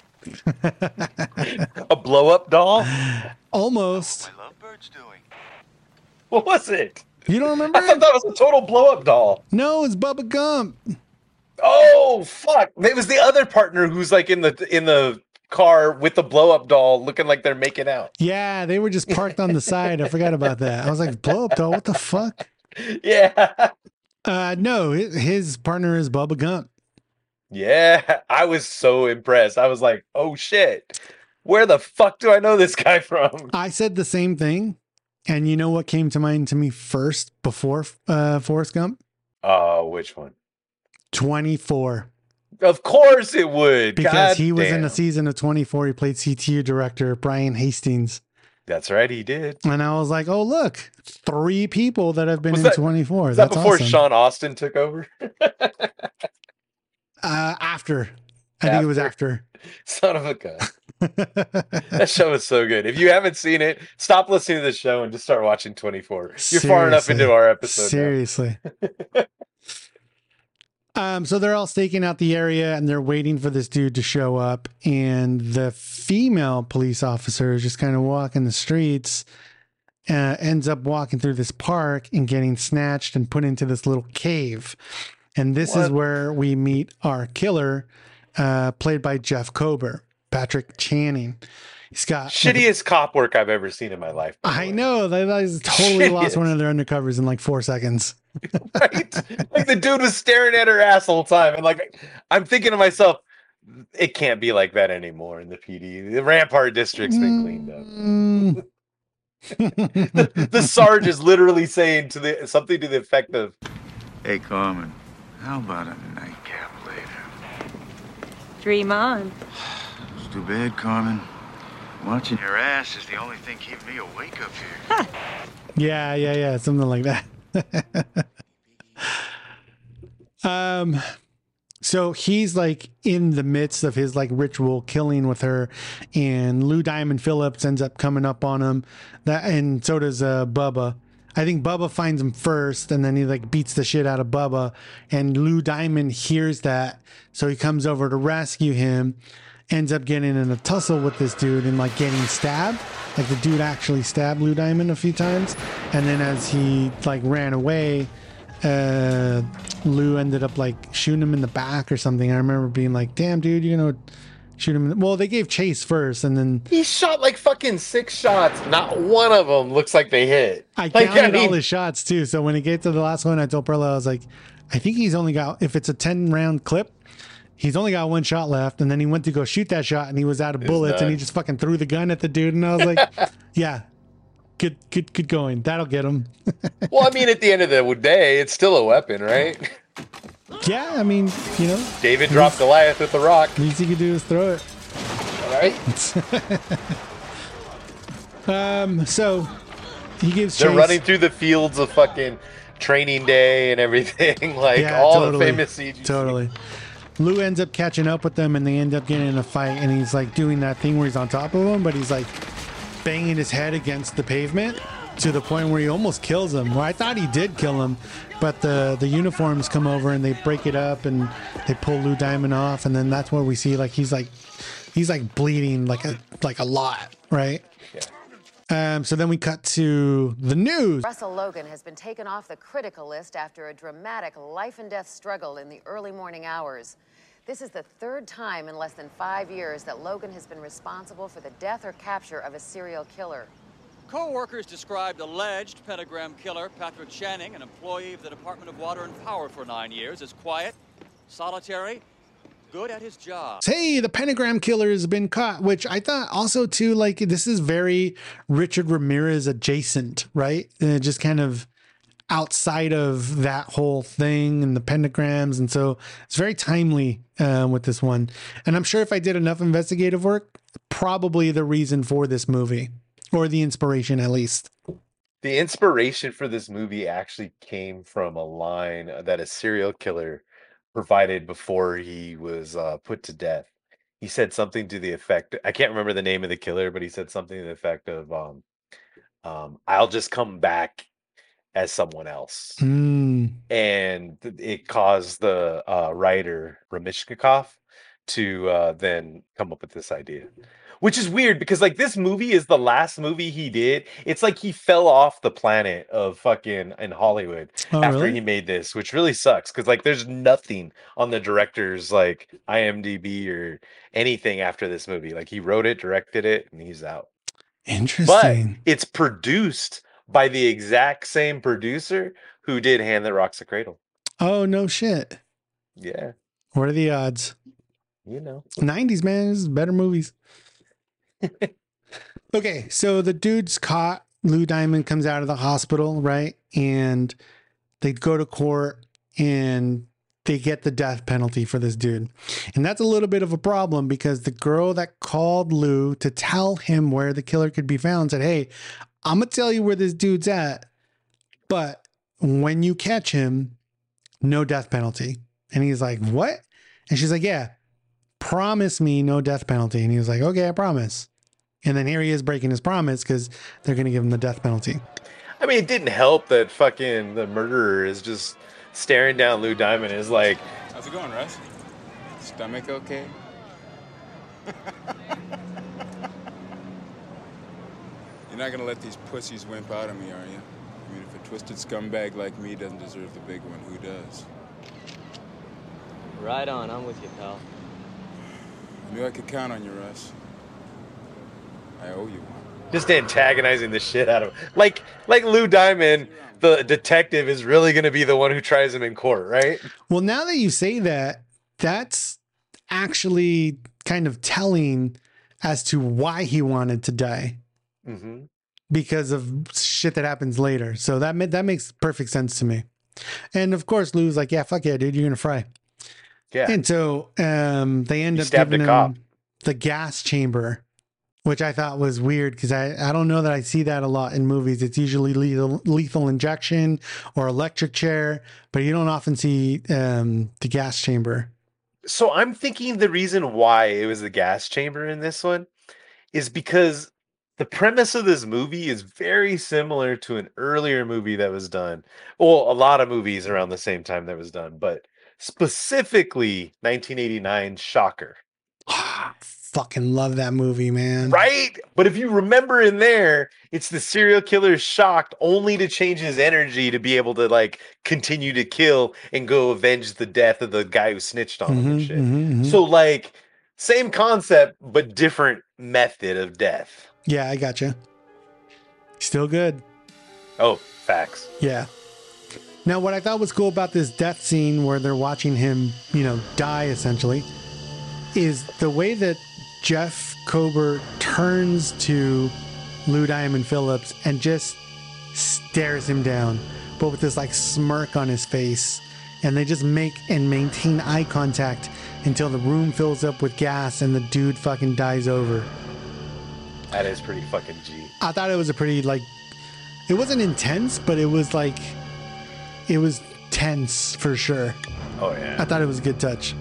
A blow up doll. Almost. My lovebirds doing? What was it? You don't remember? I thought that was a total blow up doll. No, it's Bubba Gump. Oh fuck! It was the other partner who's like in the car with the blow up doll, looking like they're making out. Yeah, they were just parked on the side. I forgot about that. I was like, blow up doll? What the fuck? Yeah. No, his partner is Bubba Gump. Yeah, I was so impressed. I was like, oh shit, where the fuck do I know this guy from? I said the same thing. And you know what came to mind to me first before Forrest Gump? Which one? 24. Of course it would. Because he was in a season of 24. He played CTU director Brian Hastings. That's right, he did. And I was like, oh, look, 3 people that have been in 24. Was that before awesome. Sean Austin took over? After. I think it was after. Son of a gun. That show is so good. If you haven't seen it, stop listening to the show and just start watching 24. You're far enough into our episode. Seriously. So they're all staking out the area and they're waiting for this dude to show up. And the female police officer is just kind of walking the streets, ends up walking through this park and getting snatched and put into this little cave. And this is where we meet our killer, played by Jeff Kober, Patrick Channing. He's got shittiest cop work I've ever seen in my life. I know. They totally lost one of their undercovers in like 4 seconds. Right? Like the dude was staring at her ass the whole time. And like, I'm thinking to myself, it can't be like that anymore in the PD. The Rampart District's been cleaned up. The Sarge is literally saying something to the effect of, "Hey, Carmen, how about a nightcap later?" Dream on. It's too bad, Carmen. Watching your ass is the only thing keeping me awake up here. Yeah. Something like that. So he's like in the midst of his like ritual killing with her, and Lou Diamond Phillips ends up coming up on him. And so does Bubba. I think Bubba finds him first, and then he like beats the shit out of Bubba, and Lou Diamond hears that, so he comes over to rescue him. Ends up getting in a tussle with this dude and like getting stabbed. Like the dude actually stabbed Lou Diamond a few times. And then as he like ran away, Lou ended up like shooting him in the back or something. I remember being like, damn dude, you know, shoot him. Well, they gave chase first and then he shot like fucking 6 shots. Not one of them looks like they hit. I counted all his shots too. So when it gets to the last one, I told Perla, I was like, I think he's only got, if it's a 10 round clip, he's only got 1 shot left, and then he went to go shoot that shot, and he was out of bullets, and he just fucking threw the gun at the dude, and I was like, yeah, good going. That'll get him. Well, I mean, at the end of the day, it's still a weapon, right? Yeah, I mean, you know. David dropped Goliath with the rock. Least he could do is throw it. All right. So he gives They're chase. running through the fields of fucking Training Day and everything, like all the famous CGC. Totally. Lou ends up catching up with them, and they end up getting in a fight, and he's like doing that thing where he's on top of him, but he's like banging his head against the pavement to the point where he almost kills him. Well, I thought he did kill him, but the uniforms come over and they break it up and they pull Lou Diamond off, and then that's where we see like he's bleeding like a lot, right? Yeah. So then we cut to the news. Russell Logan has been taken off the critical list after a dramatic life and death struggle in the early morning hours. This is the 3rd time in less than 5 years that Logan has been responsible for the death or capture of a serial killer. Co-workers described alleged pentagram killer Patrick Channing, an employee of the Department of Water and Power for 9 years, as quiet, solitary, good at his job. Hey, the pentagram killer has been caught, which I thought also too, like this is very Richard Ramirez adjacent, right? Just kind of outside of that whole thing and the pentagrams. And so it's very timely with this one. And I'm sure if I did enough investigative work, probably the reason for this movie, or the inspiration at least. The inspiration for this movie actually came from a line that a serial killer provided before he was put to death. He said something to the effect, I can't remember the name of the killer, but he said something to the effect of, I'll just come back as someone else. And it caused the writer Ramishnikov to then come up with this idea. Which is weird because like this movie is the last movie he did. It's like he fell off the planet of fucking in Hollywood after he made this, which really sucks because like there's nothing on the director's like IMDb or anything after this movie. Like he wrote it, directed it, and he's out. Interesting. But it's produced by the exact same producer who did Hand That Rocks the Cradle. Oh, no shit. Yeah. What are the odds? You know. 90s, man. This is better movies. Okay, so the dude's caught. Lou Diamond comes out of the hospital, right? And they go to court and they get the death penalty for this dude. And that's a little bit of a problem because the girl that called Lou to tell him where the killer could be found said, hey, I'm going to tell you where this dude's at, but when you catch him, no death penalty. And he's like, what? And she's like, yeah, promise me no death penalty. And he was like, okay, I promise. And then here he is breaking his promise because they're going to give him the death penalty. I mean, it didn't help that fucking the murderer is just staring down Lou Diamond. Is like, how's it going, Russ? Stomach okay? You're not gonna let these pussies wimp out on me, are you? I mean, if a twisted scumbag like me doesn't deserve the big one, who does? Right on, I'm with you, pal. I knew I could count on you, Russ. I owe you one. just antagonizing the shit out of him. Like Lou Diamond, the detective, is really going to be the one who tries him in court, right? Well, now that you say that, that's actually kind of telling as to why he wanted to die. Mm-hmm. Because of shit that happens later. So that makes perfect sense to me. And of course, Lou's like, yeah, fuck yeah, dude, you're going to fry. Yeah. And so they end up giving him the gas chamber, which I thought was weird because I don't know that I see that a lot in movies. It's usually lethal injection or electric chair, but you don't often see the gas chamber. So I'm thinking the reason why it was the gas chamber in this one is because the premise of this movie is very similar to an earlier movie that was done. Well, a lot of movies around the same time that was done, but specifically 1989 Shocker. Fucking love that movie, man. Right? But if you remember in there, it's the serial killer shocked only to change his energy to be able to like continue to kill and go avenge the death of the guy who snitched on him and shit. So like same concept, but different method of death. Yeah, I gotcha. Still good. Oh, facts. Yeah. Now, what I thought was cool about this death scene where they're watching him, die essentially, is the way that Jeff Kober turns to Lou Diamond Phillips and just stares him down, but with this like smirk on his face. And they just make and maintain eye contact until the room fills up with gas and the dude fucking dies over. That is pretty fucking G. I thought it was a pretty, it wasn't intense, but it was it was tense for sure. Oh, yeah. I thought it was a good touch.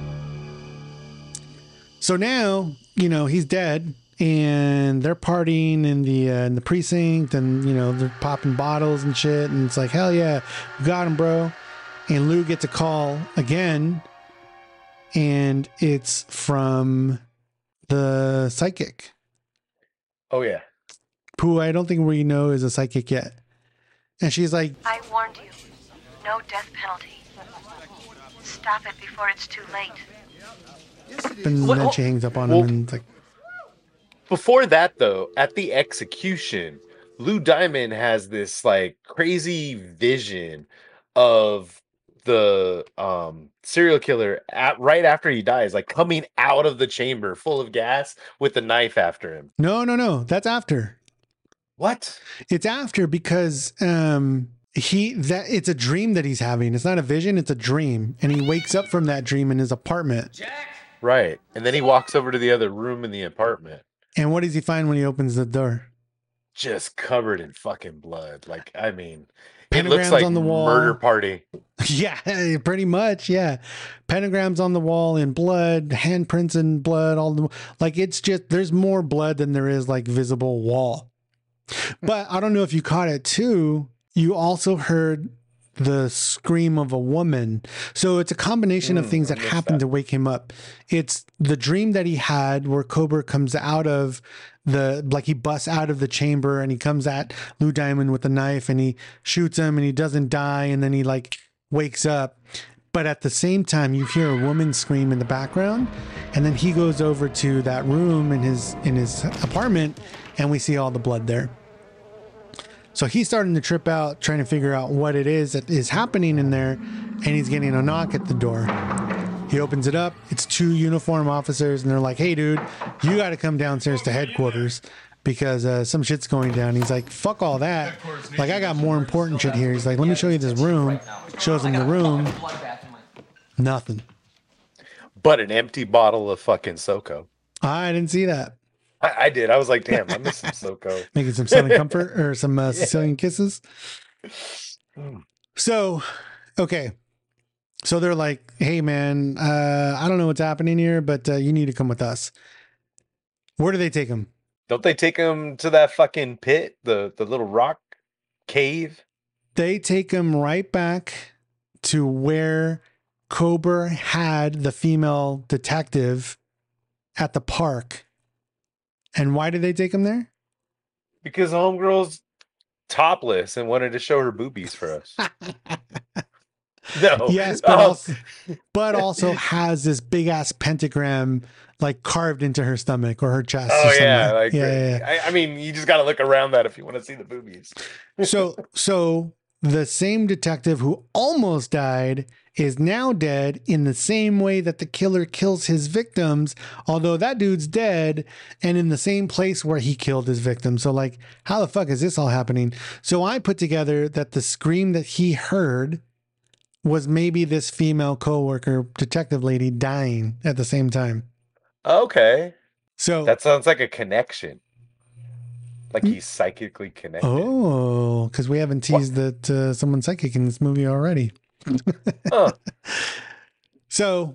So now, he's dead and they're partying in the precinct and, they're popping bottles and shit. And it's like, hell yeah, we got him, bro. And Lou gets a call again and it's from the psychic. Oh, yeah. Who I don't think we know is a psychic yet. And she's like, I warned you. No death penalty. Stop it before it's too late. And then she hangs up on him and it's like... Before that, though, at the execution, Lou Diamond has this, crazy vision of the serial killer right after he dies, coming out of the chamber full of gas with the knife after him. No. That's after. What? It's after because it's a dream that he's having. It's not a vision, it's a dream. And he wakes up from that dream in his apartment. Jack! Right. And then he walks over to the other room in the apartment. And what does he find when he opens the door? Just covered in fucking blood. It looks like on the wall. Murder party. Yeah, pretty much. Yeah. Pentagrams on the wall in blood, handprints in blood, it's just, there's more blood than there is visible wall. But I don't know if you caught it too. You also heard the scream of a woman. So it's a combination of things that happened to wake him up. It's the dream that he had where Kober comes out of he busts out of the chamber and he comes at Lou Diamond with a knife and he shoots him and he doesn't die and then he wakes up. But at the same time, you hear a woman scream in the background and then he goes over to that room in his apartment and we see all the blood there. So he's starting to trip out, trying to figure out what it is that is happening in there, and he's getting a knock at the door. He opens it up. It's two uniformed officers, and they're like, hey, dude, you got to come downstairs to headquarters because some shit's going down. He's like, fuck all that. I got more important shit here. He's like, let me show you this room. Shows him the room. Nothing. But an empty bottle of fucking SoCo. I didn't see that. I did. I was like, damn, I miss some SoCo. Making some Southern Comfort or some Sicilian Kisses. So, okay. So they're like, hey, man, I don't know what's happening here, but you need to come with us. Where do they take him? Don't they take him to that fucking pit, the little rock cave? They take him right back to where Cobra had the female detective at the park. And why did they take him there? Because homegirl's topless and wanted to show her boobies for us. No. Yes, but also has this big ass pentagram like carved into her stomach or her chest. Oh or yeah, somewhere. like yeah. I mean, you just got to look around that if you want to see the boobies. So the same detective who almost died is now dead in the same way that the killer kills his victims, although that dude's dead and in the same place where he killed his victim. So like, how the fuck is this all happening? So I put together that the scream that he heard was maybe this female coworker detective lady dying at the same time. Okay. So that sounds like a connection. Like he's psychically connected. Oh, because we haven't teased that someone's psychic in this movie already. So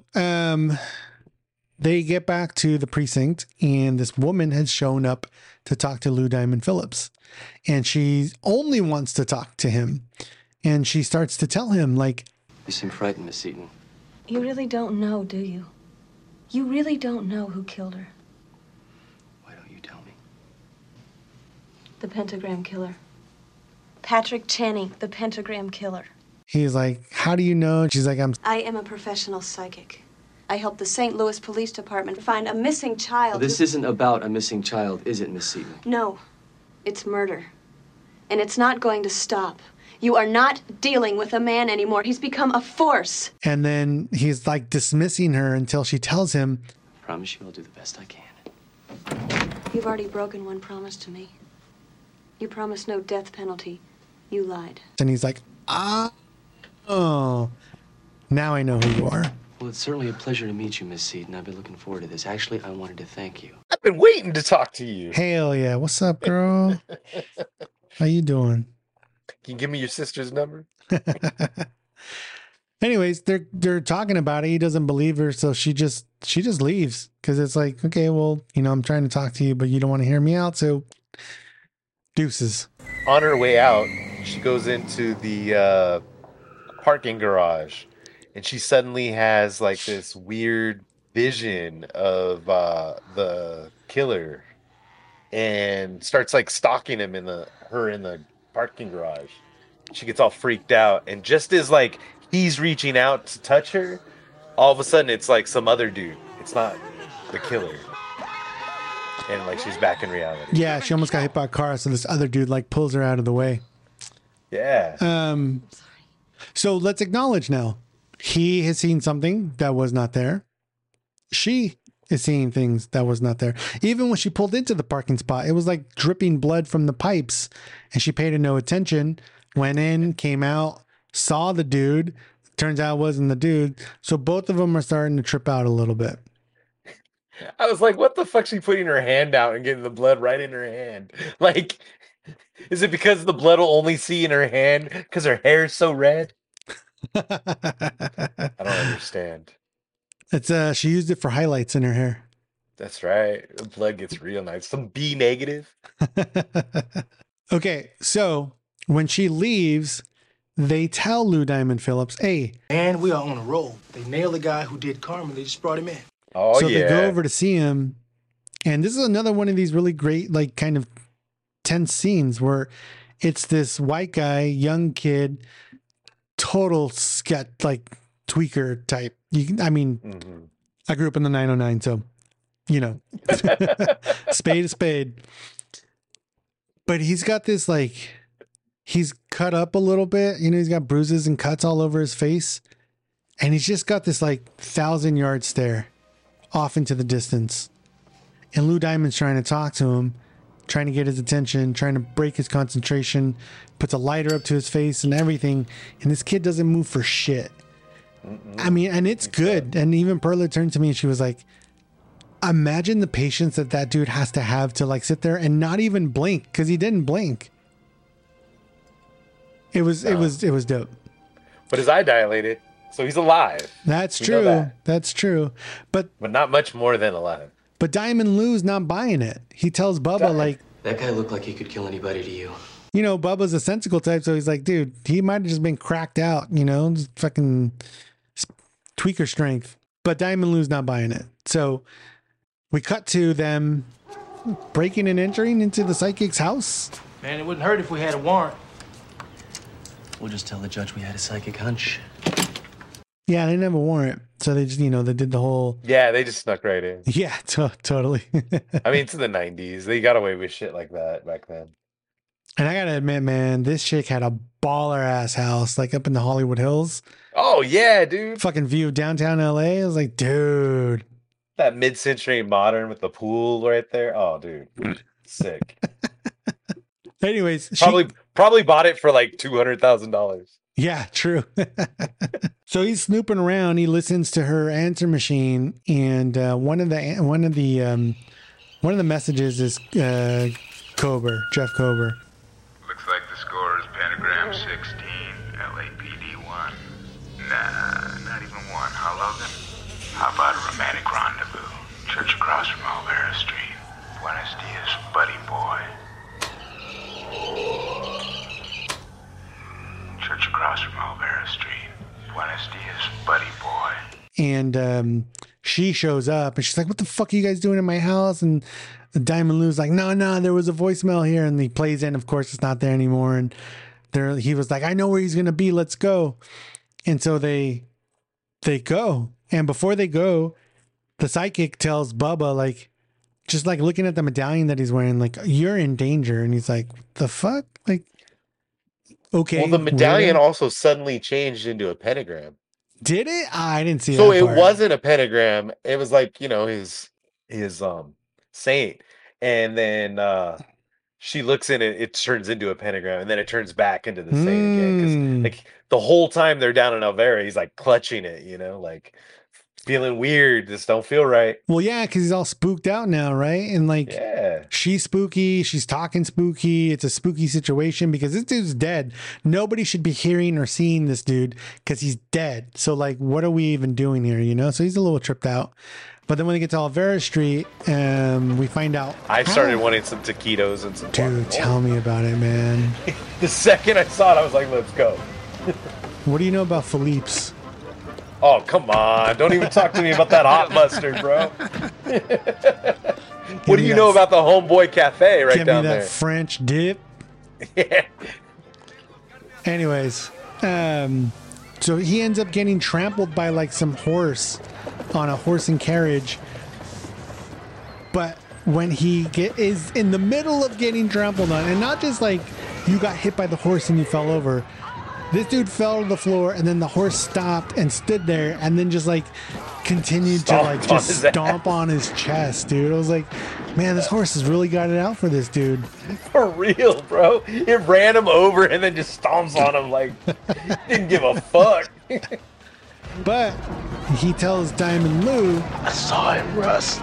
they get back to the precinct, and this woman has shown up to talk to Lou Diamond Phillips, and she only wants to talk to him, and she starts to tell him like, "You seem frightened, Miss Eaton." You really don't know, do you? You really don't know who killed her. Why don't you tell me? The pentagram killer. Patrick Channing, the pentagram killer. He's like, how do you know? She's like, I am a professional psychic. I helped the St. Louis Police Department find a missing child. This isn't about a missing child, is it, Miss Eaton? No, it's murder. And it's not going to stop. You are not dealing with a man anymore. He's become a force. And then he's like dismissing her until she tells him, I promise you I'll do the best I can. You've already broken one promise to me. You promised no death penalty. You lied. And he's like, oh, now I know who you are. Well, it's certainly a pleasure to meet you, Miss Eaton. I've been looking forward to this. Actually, I wanted to thank you. I've been waiting to talk to you. Hell yeah. What's up, girl? How you doing? Can you give me your sister's number? Anyways, they're talking about it. He doesn't believe her, so she just leaves because it's like, okay, well, I'm trying to talk to you, but you don't want to hear me out, so deuces. On her way out, she goes into the parking garage, and she suddenly has like this weird vision of the killer, and starts like stalking him in the parking garage. She gets all freaked out, and just as like he's reaching out to touch her, all of a sudden it's like some other dude. It's not the killer. And like she's back in reality. Yeah, she almost got hit by a car, so this other dude like pulls her out of the way. Yeah. So let's acknowledge now. He has seen something that was not there. She is seeing things that was not there. Even when she pulled into the parking spot, it was like dripping blood from the pipes, and she paid no attention. Went in, came out, saw the dude. Turns out it wasn't the dude. So both of them are starting to trip out a little bit. I was like, what the fuck? She putting her hand out and getting the blood right in her hand. Like, is it because the blood will only see in her hand because her hair is so red? I don't understand. It's she used it for highlights in her hair. That's right. The blood gets real nice. Some B negative. Okay, so when she leaves, they tell Lou Diamond Phillips, hey. And we are on a roll. They nailed the guy who did Carmen. They just brought him in. Oh, so yeah. they go over to see him. And this is another one of these really great, like kind of tense scenes where it's this white guy, young kid, total like tweaker type. I grew up in the 909, so, spade is spade. But he's got this like, he's cut up a little bit. He's got bruises and cuts all over his face. And he's just got this like 1,000-yard stare off into the distance. And Lou Diamond's trying to talk to him, trying to get his attention, trying to break his concentration, puts a lighter up to his face and everything. And this kid doesn't move for shit. And it's good. And even Perla turned to me and she was like, imagine the patience that dude has to have to like sit there and not even blink, because he didn't blink. It was dope. But his eye dilated. So he's alive. That's We know true. that. That's true. But not much more than alive. But Diamond Lou's not buying it. He tells Bubba, like, That guy looked like he could kill anybody to you. you know, Bubba's a sensical type, so he's like, dude, he might have just been cracked out, you know, just fucking tweaker strength. But Diamond Lou's not buying it. So we cut to them breaking and entering into the psychic's house. Man, it wouldn't hurt if we had a warrant. We'll just tell the judge we had a psychic hunch. Yeah, they didn't have a warrant. So they just, you know, they did the whole... Yeah, they just snuck right in. Yeah, totally. I mean, it's in the 90s. They got away with shit like that back then. And I gotta admit, man, this chick had a baller ass house, like up in the Hollywood Hills. Oh, yeah, dude. Fucking view of downtown LA. I was like, dude. That mid-century modern with the pool right there. Oh, dude. Sick. Anyways, probably bought it for like $200,000. Yeah, true. So he's snooping around. He listens to her answer machine, and one of the messages is Kober, Jeff Kober. Looks like the score is Pentagram 16, LAPD 1. Nah, not even 1, huh, Logan? How about a romantic rendezvous? Church across from Olvera Street. Buenos dias, buddy boy. Church across from Olvera Street. Buenos dias, buddy boy. And she shows up, and she's like, "What the fuck are you guys doing in my house?" And Diamond Lou's like, "No, there was a voicemail here." And he plays in. Of course, it's not there anymore. And he was like, "I know where he's gonna be. Let's go." And so they go. And before they go, the psychic tells Bubba, like, just like looking at the medallion that he's wearing, like, "You're in danger." And he's like, "The fuck?" Like, okay. Well, the medallion also suddenly changed into a pentagram. Did it? I didn't see so that. So part. It wasn't a pentagram. It was like, you know, his saint. And then she looks in it, it turns into a pentagram, and then it turns back into the saint again. Because like the whole time they're down in Olvera, he's like clutching it, you know, like feeling weird. This don't feel right. Well, yeah, because he's all spooked out now, right? And like, she's spooky. She's talking spooky. It's a spooky situation because this dude's dead. Nobody should be hearing or seeing this dude because he's dead. So like, what are we even doing here? You know? So he's a little tripped out. But then when they get to Olvera Street, we find out. I started wanting some taquitos and some. Dude, tell me about it, man. The second I saw it, I was like, let's go. What do you know about Philippe's? Oh, come on. Don't even talk to me about that hot mustard, bro. What do you know about the Homeboy Cafe right down there? French dip. Yeah. Anyways, so he ends up getting trampled by like some horse on a horse and carriage. But when he is in the middle of getting trampled on, and not just like you got hit by the horse and you fell over. This dude fell to the floor, and then the horse stopped and stood there, and then just like continued to like just stomp on his chest, dude. I was like, man, this horse has really got it out for this dude. For real, bro. It ran him over and then just stomps on him like didn't give a fuck. But he tells Diamond Lou, I saw him, Russ.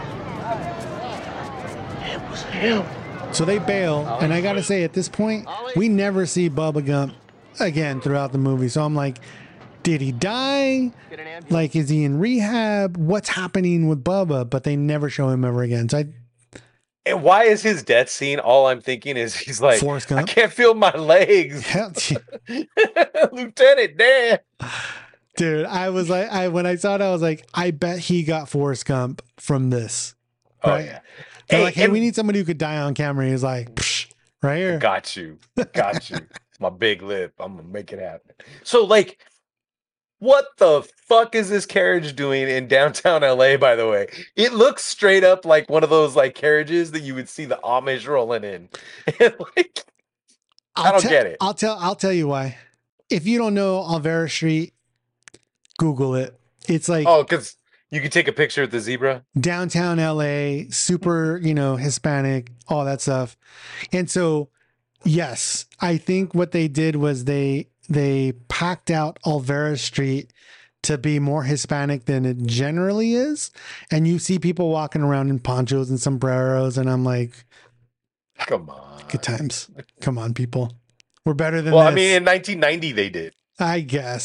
It was him. So they bail, and I gotta say, at this point, we never see Bubba Gump again throughout the movie. So I'm like, did he die? Like, is he in rehab? What's happening with Bubba? But they never show him ever again. So and why is his death scene? All I'm thinking is he's like, I can't feel my legs. Lieutenant Dan. Dude, I was like, when I saw it, I was like, I bet he got Forrest Gump from this. Right? Oh, yeah. They're like, hey, we need somebody who could die on camera. He's like, psh, right here. Got you. My big lip. I'm gonna make it happen. So, like, what the fuck is this carriage doing in downtown LA, by the way? It looks straight up like one of those like carriages that you would see the Amish rolling in. Like, I don't get it. I'll tell you why. If you don't know Olvera Street, Google it. It's like, oh, because you can take a picture of the zebra. Downtown LA, super, Hispanic, all that stuff. And so, yes, I think what they did was they packed out Olvera Street to be more Hispanic than it generally is. And you see people walking around in ponchos and sombreros, and I'm like, come on. Good times. Come on, people. We're better than well, this. I mean, in 1990 they did. I guess.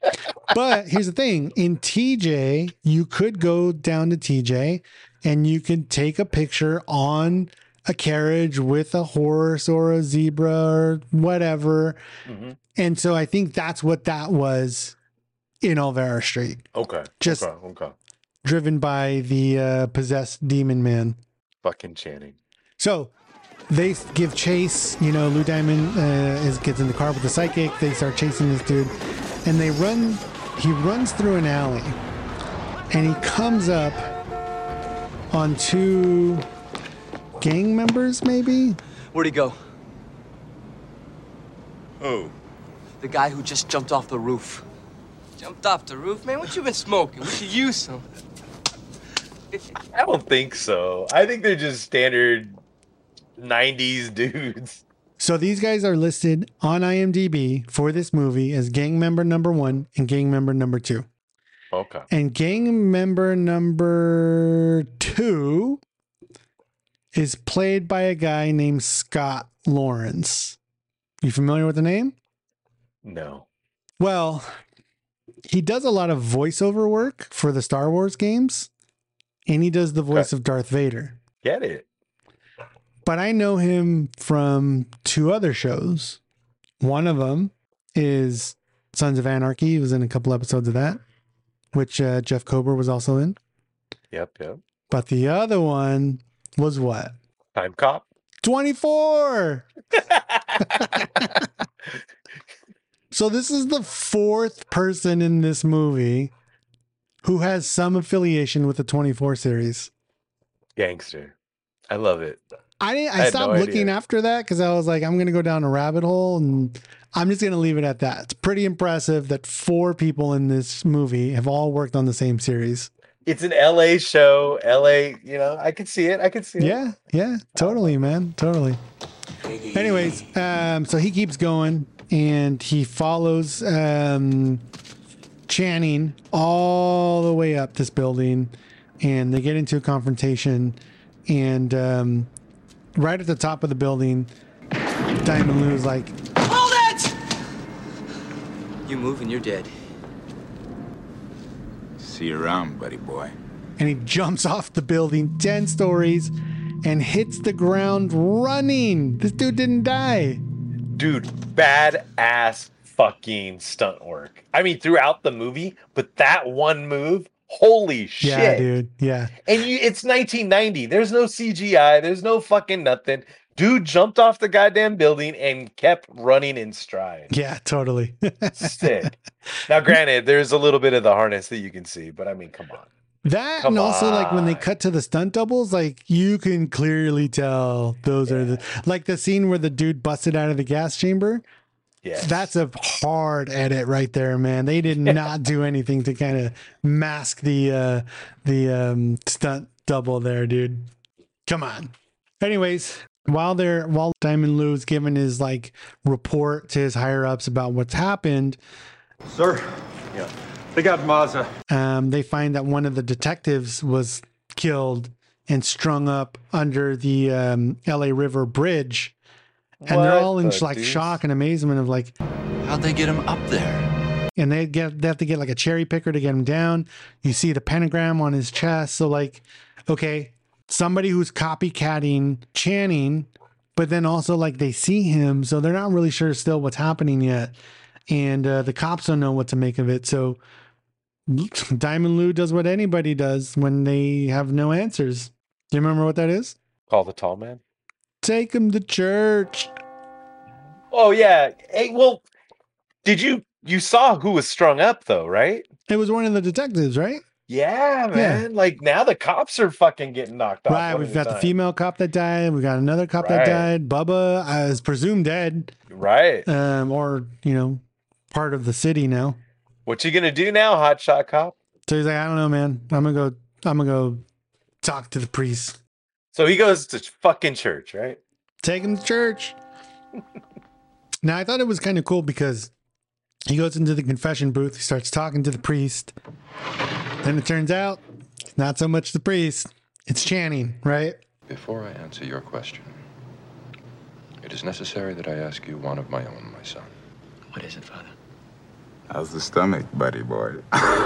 But here's the thing. In TJ, you could go down to TJ and you could take a picture on a carriage with a horse or a zebra or whatever. Mm-hmm. And so I think that's what that was in Olvera Street. Okay. Just okay. driven by the possessed demon man. Fucking Channing. So they give chase. You know, Lou Diamond gets in the car with the psychic. They start chasing this dude. And they run. He runs through an alley. And he comes up on two gang members, maybe? Where'd he go? Who? The guy who just jumped off the roof. Jumped off the roof? Man, what you been smoking? We should use some. I don't think so. I think they're just standard 90s dudes. So these guys are listed on IMDb for this movie as gang member number 1 and gang member number 2. Okay. And gang member number 2 is played by a guy named Scott Lawrence. You familiar with the name? No. Well, he does a lot of voiceover work for the Star Wars games, and he does the voice of Darth Vader. Get it. But I know him from 2 other shows. One of them is Sons of Anarchy. He was in a couple episodes of that, which Jeff Kober was also in. Yep. But the other one was what? Time Cop. 24! So this is the 4th person in this movie who has some affiliation with the 24 series. Gangster. I love it. I stopped looking after that because I was like, I'm going to go down a rabbit hole and I'm just going to leave it at that. It's pretty impressive that 4 people in this movie have all worked on the same series. It's an LA show. LA, you know, I could see it. Yeah, totally, man. Totally. Anyways, so he keeps going and he follows Channing all the way up this building and they get into a confrontation and right at the top of the building, Diamond Lou's like, Hold it! You move and you're dead. See you around, buddy boy. and he jumps off the building 10 stories and hits the ground running. This dude didn't die. Dude, badass fucking stunt work. I mean, throughout the movie, but that one move, holy shit. Yeah, dude. Yeah. And it's 1990. There's no CGI. There's no fucking nothing. Dude jumped off the goddamn building and kept running in stride. Yeah, totally. Sick. Now, granted, there's a little bit of the harness that you can see, but I mean, come on. That Come and also like when they on. cut to the stunt doubles, like you can clearly tell those are the like the scene where the dude busted out of the gas chamber. Yeah, that's a hard edit right there, man. They did not do anything to kind of mask the stunt double there, dude. Come on. Anyways, while Diamond Lou's giving his like report to his higher ups about what's happened, sir. Yeah. They got Mazza. they find that one of the detectives was killed and strung up under the LA River Bridge. And they're all in like shock and amazement of like, how'd they get him up there? And they have to get like a cherry picker to get him down. You see the pentagram on his chest. So like, okay, somebody who's copycatting Channing, but then also like they see him. So they're not really sure still what's happening yet. And the cops don't know what to make of it. So Diamond Lou does what anybody does when they have no answers. Do you remember what that is? Call the tall man. Take him to church. Oh yeah. Hey, well, you saw who was strung up though, right? It was one of the detectives, right? Yeah, man. Like now the cops are fucking getting knocked off. Right. one We've at a got the time. female cop that died. We got another cop that Right. died. Bubba is presumed dead. Right. Or, part of the city now. What you gonna do now, hotshot cop? So he's like, I don't know, man. I'm gonna go talk to the priest. So he goes to fucking church, right? Take him to church. Now I thought it was kind of cool because he goes into the confession booth, he starts talking to the priest. Then it turns out it's not so much the priest, it's Channing, right? Before I answer your question, it is necessary that I ask you one of my own, my son. What is it, Father? How's the stomach, buddy boy?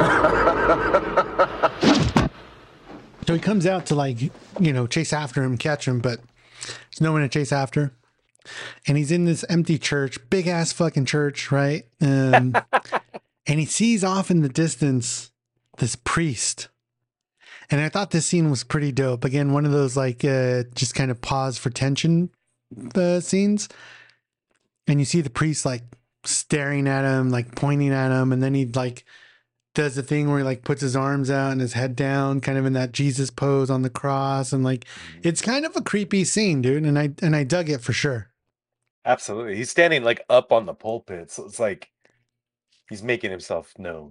So he comes out to like, chase after him, catch him, but there's no one to chase after. And he's in this empty church, big ass fucking church, right? And he sees off in the distance this priest. And I thought this scene was pretty dope. Again, one of those like just kind of pause for tension scenes. And you see the priest like staring at him, like pointing at him, and then he like does the thing where he like puts his arms out and his head down, kind of in that Jesus pose on the cross, and like it's kind of a creepy scene, dude. And I dug it for sure. Absolutely. He's standing like up on the pulpit, so it's like he's making himself known.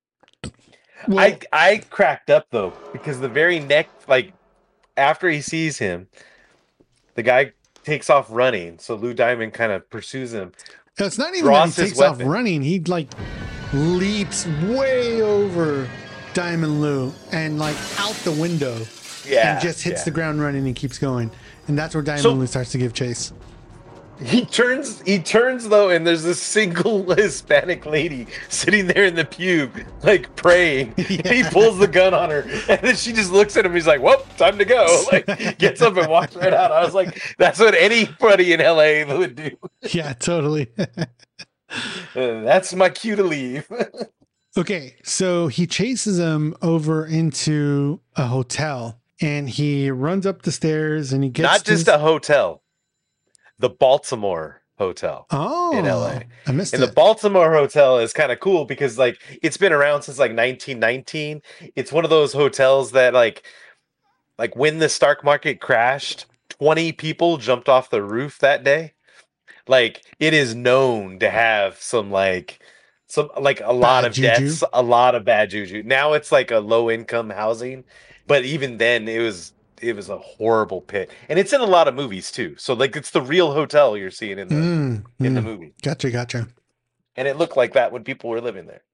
Well, I cracked up though, because the very next, like after he sees him, the guy takes off running. So Lou Diamond kind of pursues him. It's not even that he takes off running. He like leaps way over Diamond Lou and like out the window. Yeah. And just hits the ground running and keeps going. And that's where Diamond Lou starts to give chase. He turns though, and there's this single Hispanic lady sitting there in the pew, like praying. Yeah. And he pulls the gun on her, and then she just looks at him. He's like, "Well, time to go." Like gets up and walks right out. I was like, "That's what anybody in LA would do." Yeah, totally. That's my cue to leave. Okay, so he chases him over into a hotel, and he runs up the stairs, and he gets not just a hotel. The Baltimore Hotel in LA. I missed it. And the Baltimore Hotel is kind of cool because like it's been around since like 1919. It's one of those hotels that like when the stock market crashed, 20 people jumped off the roof that day. Like it is known to have some like a lot of deaths, a lot of bad juju. Now it's like a low income housing, but even then it was a horrible pit, and it's in a lot of movies too. So like it's the real hotel you're seeing in the movie. Gotcha. And it looked like that when people were living there.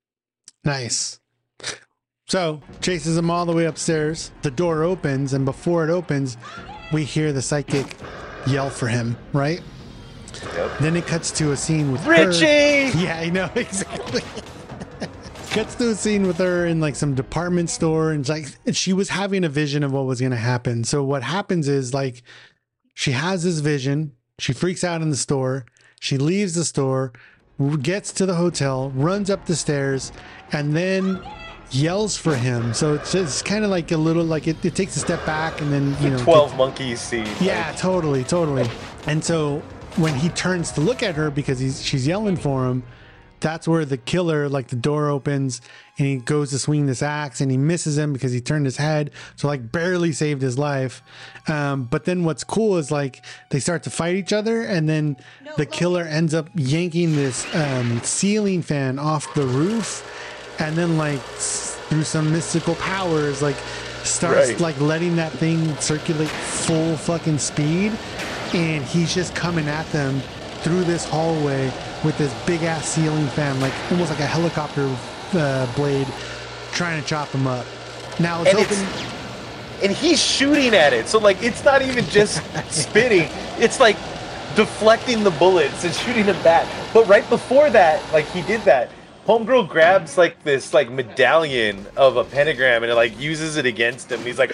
Nice. So chases him all the way upstairs. The door opens, and before it opens, we hear the psychic yell for him. Right. Yep. Then it cuts to a scene with Richie. Her. Yeah, I know exactly. Cuts to a scene with her in like some department store, and like she was having a vision of what was going to happen. So what happens is like she has this vision, she freaks out in the store, she leaves the store, gets to the hotel, runs up the stairs, and then yells for him. So it's just kind of like a little like it takes a step back, and then 12 Monkeys scene. Yeah, totally. And so when he turns to look at her because she's yelling for him, that's where the killer, like the door opens and he goes to swing this axe and he misses him because he turned his head. So like barely saved his life. But then what's cool is like they start to fight each other, and then the killer ends up yanking this ceiling fan off the roof, and then like through some mystical powers, like starts like letting that thing circulate full fucking speed. And he's just coming at them through this hallway with this big ass ceiling fan, like almost like a helicopter blade, trying to chop him up. Now and he's shooting at it, so like it's not even just spitting; it's like deflecting the bullets and shooting them back. But right before that, like he did that, homegirl grabs like this like medallion of a pentagram and it like uses it against him. He's like,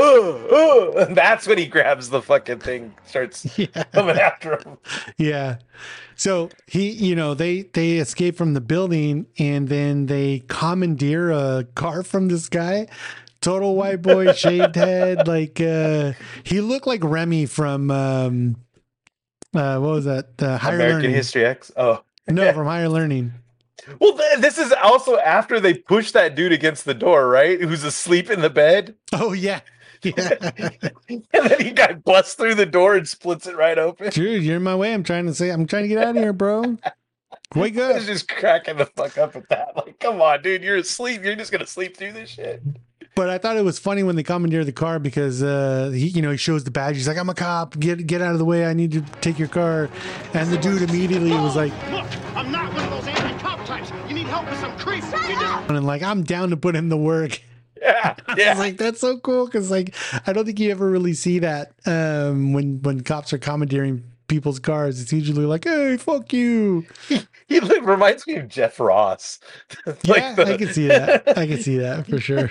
and that's when he grabs the fucking thing, starts coming after him. Yeah. So he, they escape from the building, and then they commandeer a car from this guy. Total white boy, shaved head. Like, he looked like Remy from, what was that? Higher American Learning. History X? Oh. No, from Higher Learning. Well, this is also after they push that dude against the door, right? Who's asleep in the bed. Oh, yeah. Yeah. And then he got busts through the door and splits it right open. Dude, you're in my way. I'm trying to get out of here, bro. Wake up. I was just cracking the fuck up at that. Like, come on, dude, you're asleep. You're just gonna sleep through this shit. But I thought it was funny when they commandeer the car because he shows the badge. He's like, "I'm a cop. Get out of the way. I need to take your car." And the dude immediately was like, "Look, I'm not one of those anti-cop types. You need help with some creep." And like, I'm down to put him to work. Yeah. I was like, that's so cool because like I don't think you ever really see that when cops are commandeering people's cars. It's usually like, "Hey, fuck you." He reminds me of Jeff Ross. Yeah, I can see that. I can see that for sure.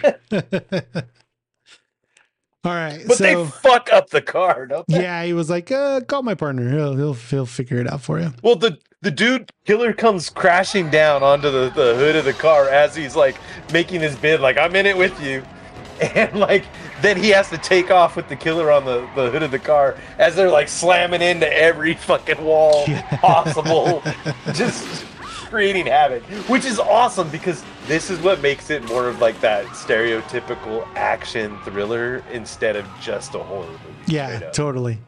All right, But so they fuck up the car, don't they? yeah, he was like, "Call my partner. He'll figure it out for you." Well, the dude killer comes crashing down onto the hood of the car as he's like making his bid, like I'm in it with you, and like then he has to take off with the killer on the hood of the car as they're like slamming into every fucking wall possible, just creating havoc, which is awesome because this is what makes it more of like that stereotypical action thriller instead of just a horror movie. Yeah, totally.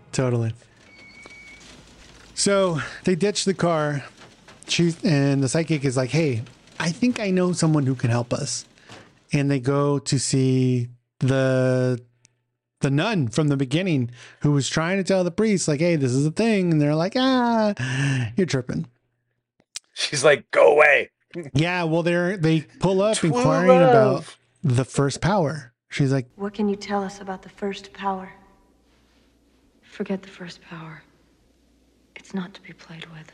So they ditch the car. And the psychic is like, "Hey, I think I know someone who can help us." And they go to see the nun from the beginning who was trying to tell the priest, like, "Hey, this is a thing." And they're like, "You're tripping." She's like, "Go away." Yeah, well, they pull up True inquiring love. about the first power. She's like, What can you tell us about the first power? Forget the first power. It's not to be played with.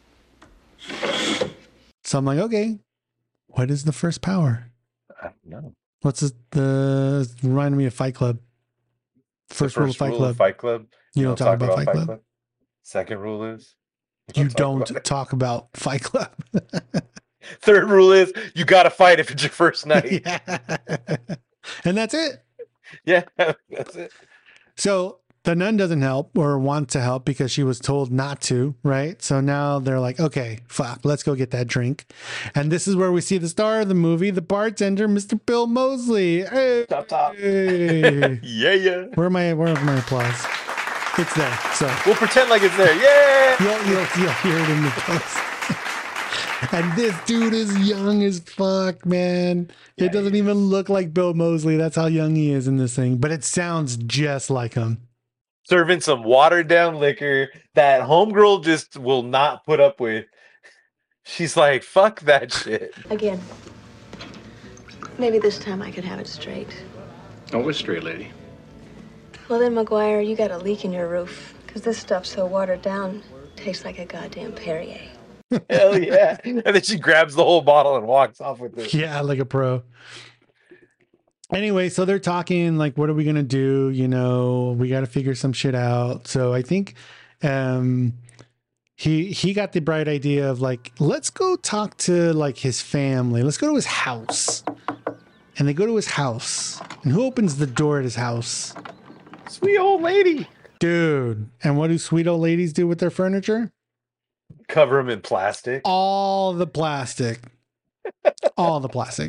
so I'm like, okay, what is the first power? I don't know. What's the reminding me of Fight Club? First rule of Fight Club. Fight Club. You don't talk about Fight Club. Second rule is You don't talk about Fight Club. Third rule is you got to fight if it's your first night. Yeah. And that's it. Yeah, that's it. So the nun doesn't help or want to help because she was told not to, right? So now they're like, okay, fuck, let's go get that drink. And this is where we see the star of the movie, the bartender, Mr. Bill Moseley. Hey. Top. Hey. Yeah. Where's my applause? It's there. So we'll pretend like it's there. Yeah. You'll hear it in the post. And this dude is young as fuck, man. It doesn't even look like Bill Moseley. That's how young he is in this thing. But it sounds just like him. Serving some watered down liquor that homegirl just will not put up with. She's like, fuck that shit. Again. Maybe this time I can have it straight. Oh, we're straight, lady. Well then, McGuire, you got a leak in your roof. Because this stuff's so watered down, tastes like a goddamn Perrier. Hell yeah. And then she grabs the whole bottle and walks off with it. Yeah, like a pro. Anyway, so they're talking like, what are we going to do? You know, we got to figure some shit out. So I think he got the bright idea of like, let's go talk to like his family. Let's go to his house. And they go to his house. And who opens the door at his house? Sweet old lady. Dude. And what do sweet old ladies do with their furniture? Cover them in plastic. All the plastic. All the plastic.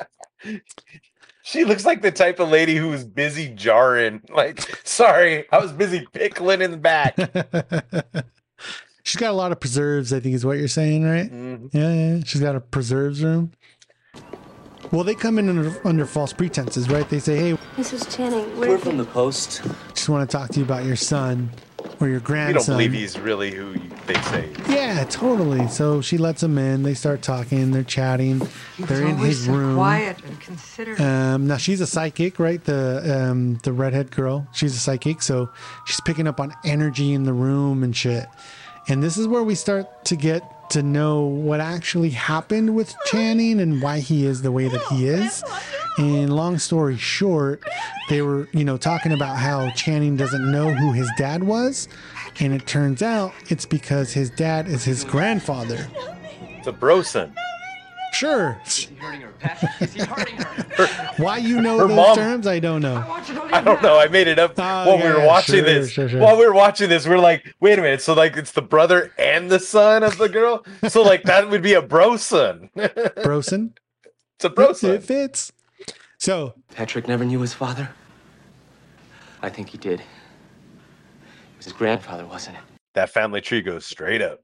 She looks like the type of lady who was busy jarring. Like, sorry, I was busy pickling in the back. She's got a lot of preserves, I think is what you're saying, right? Mm-hmm. Yeah. She's got a preserves room. Well, they come in under false pretenses, right? They say, hey, Mrs. Channing, We're from the Post. just want to talk to you about your son or your We grandson. don't believe he's really who they say. Yeah, totally. So she lets him in. They start talking. They're chatting. They're in his room. Quiet and considerate. Now she's a psychic, right? The redhead girl. She's a psychic, so she's picking up on energy in the room and shit. And this is where we start to get to know what actually happened with Channing and why he is the way that he is. And long story short, they were, talking about how Channing doesn't know who his dad was. And it turns out it's because his dad is his grandfather. It's a broson. Sure. Is he hurting her, Patrick? Is he hurting her? Why you know Her those mom- terms? I don't know. I don't know. I made it up while we were watching this. Sure. While we were watching this, we're like, wait a minute. So like, it's the brother and the son of the girl. So like, that would be a broson. Broson? It's a broson. It fits. So Patrick never knew his father? I think he did. It was his grandfather, wasn't it? That family tree goes straight up.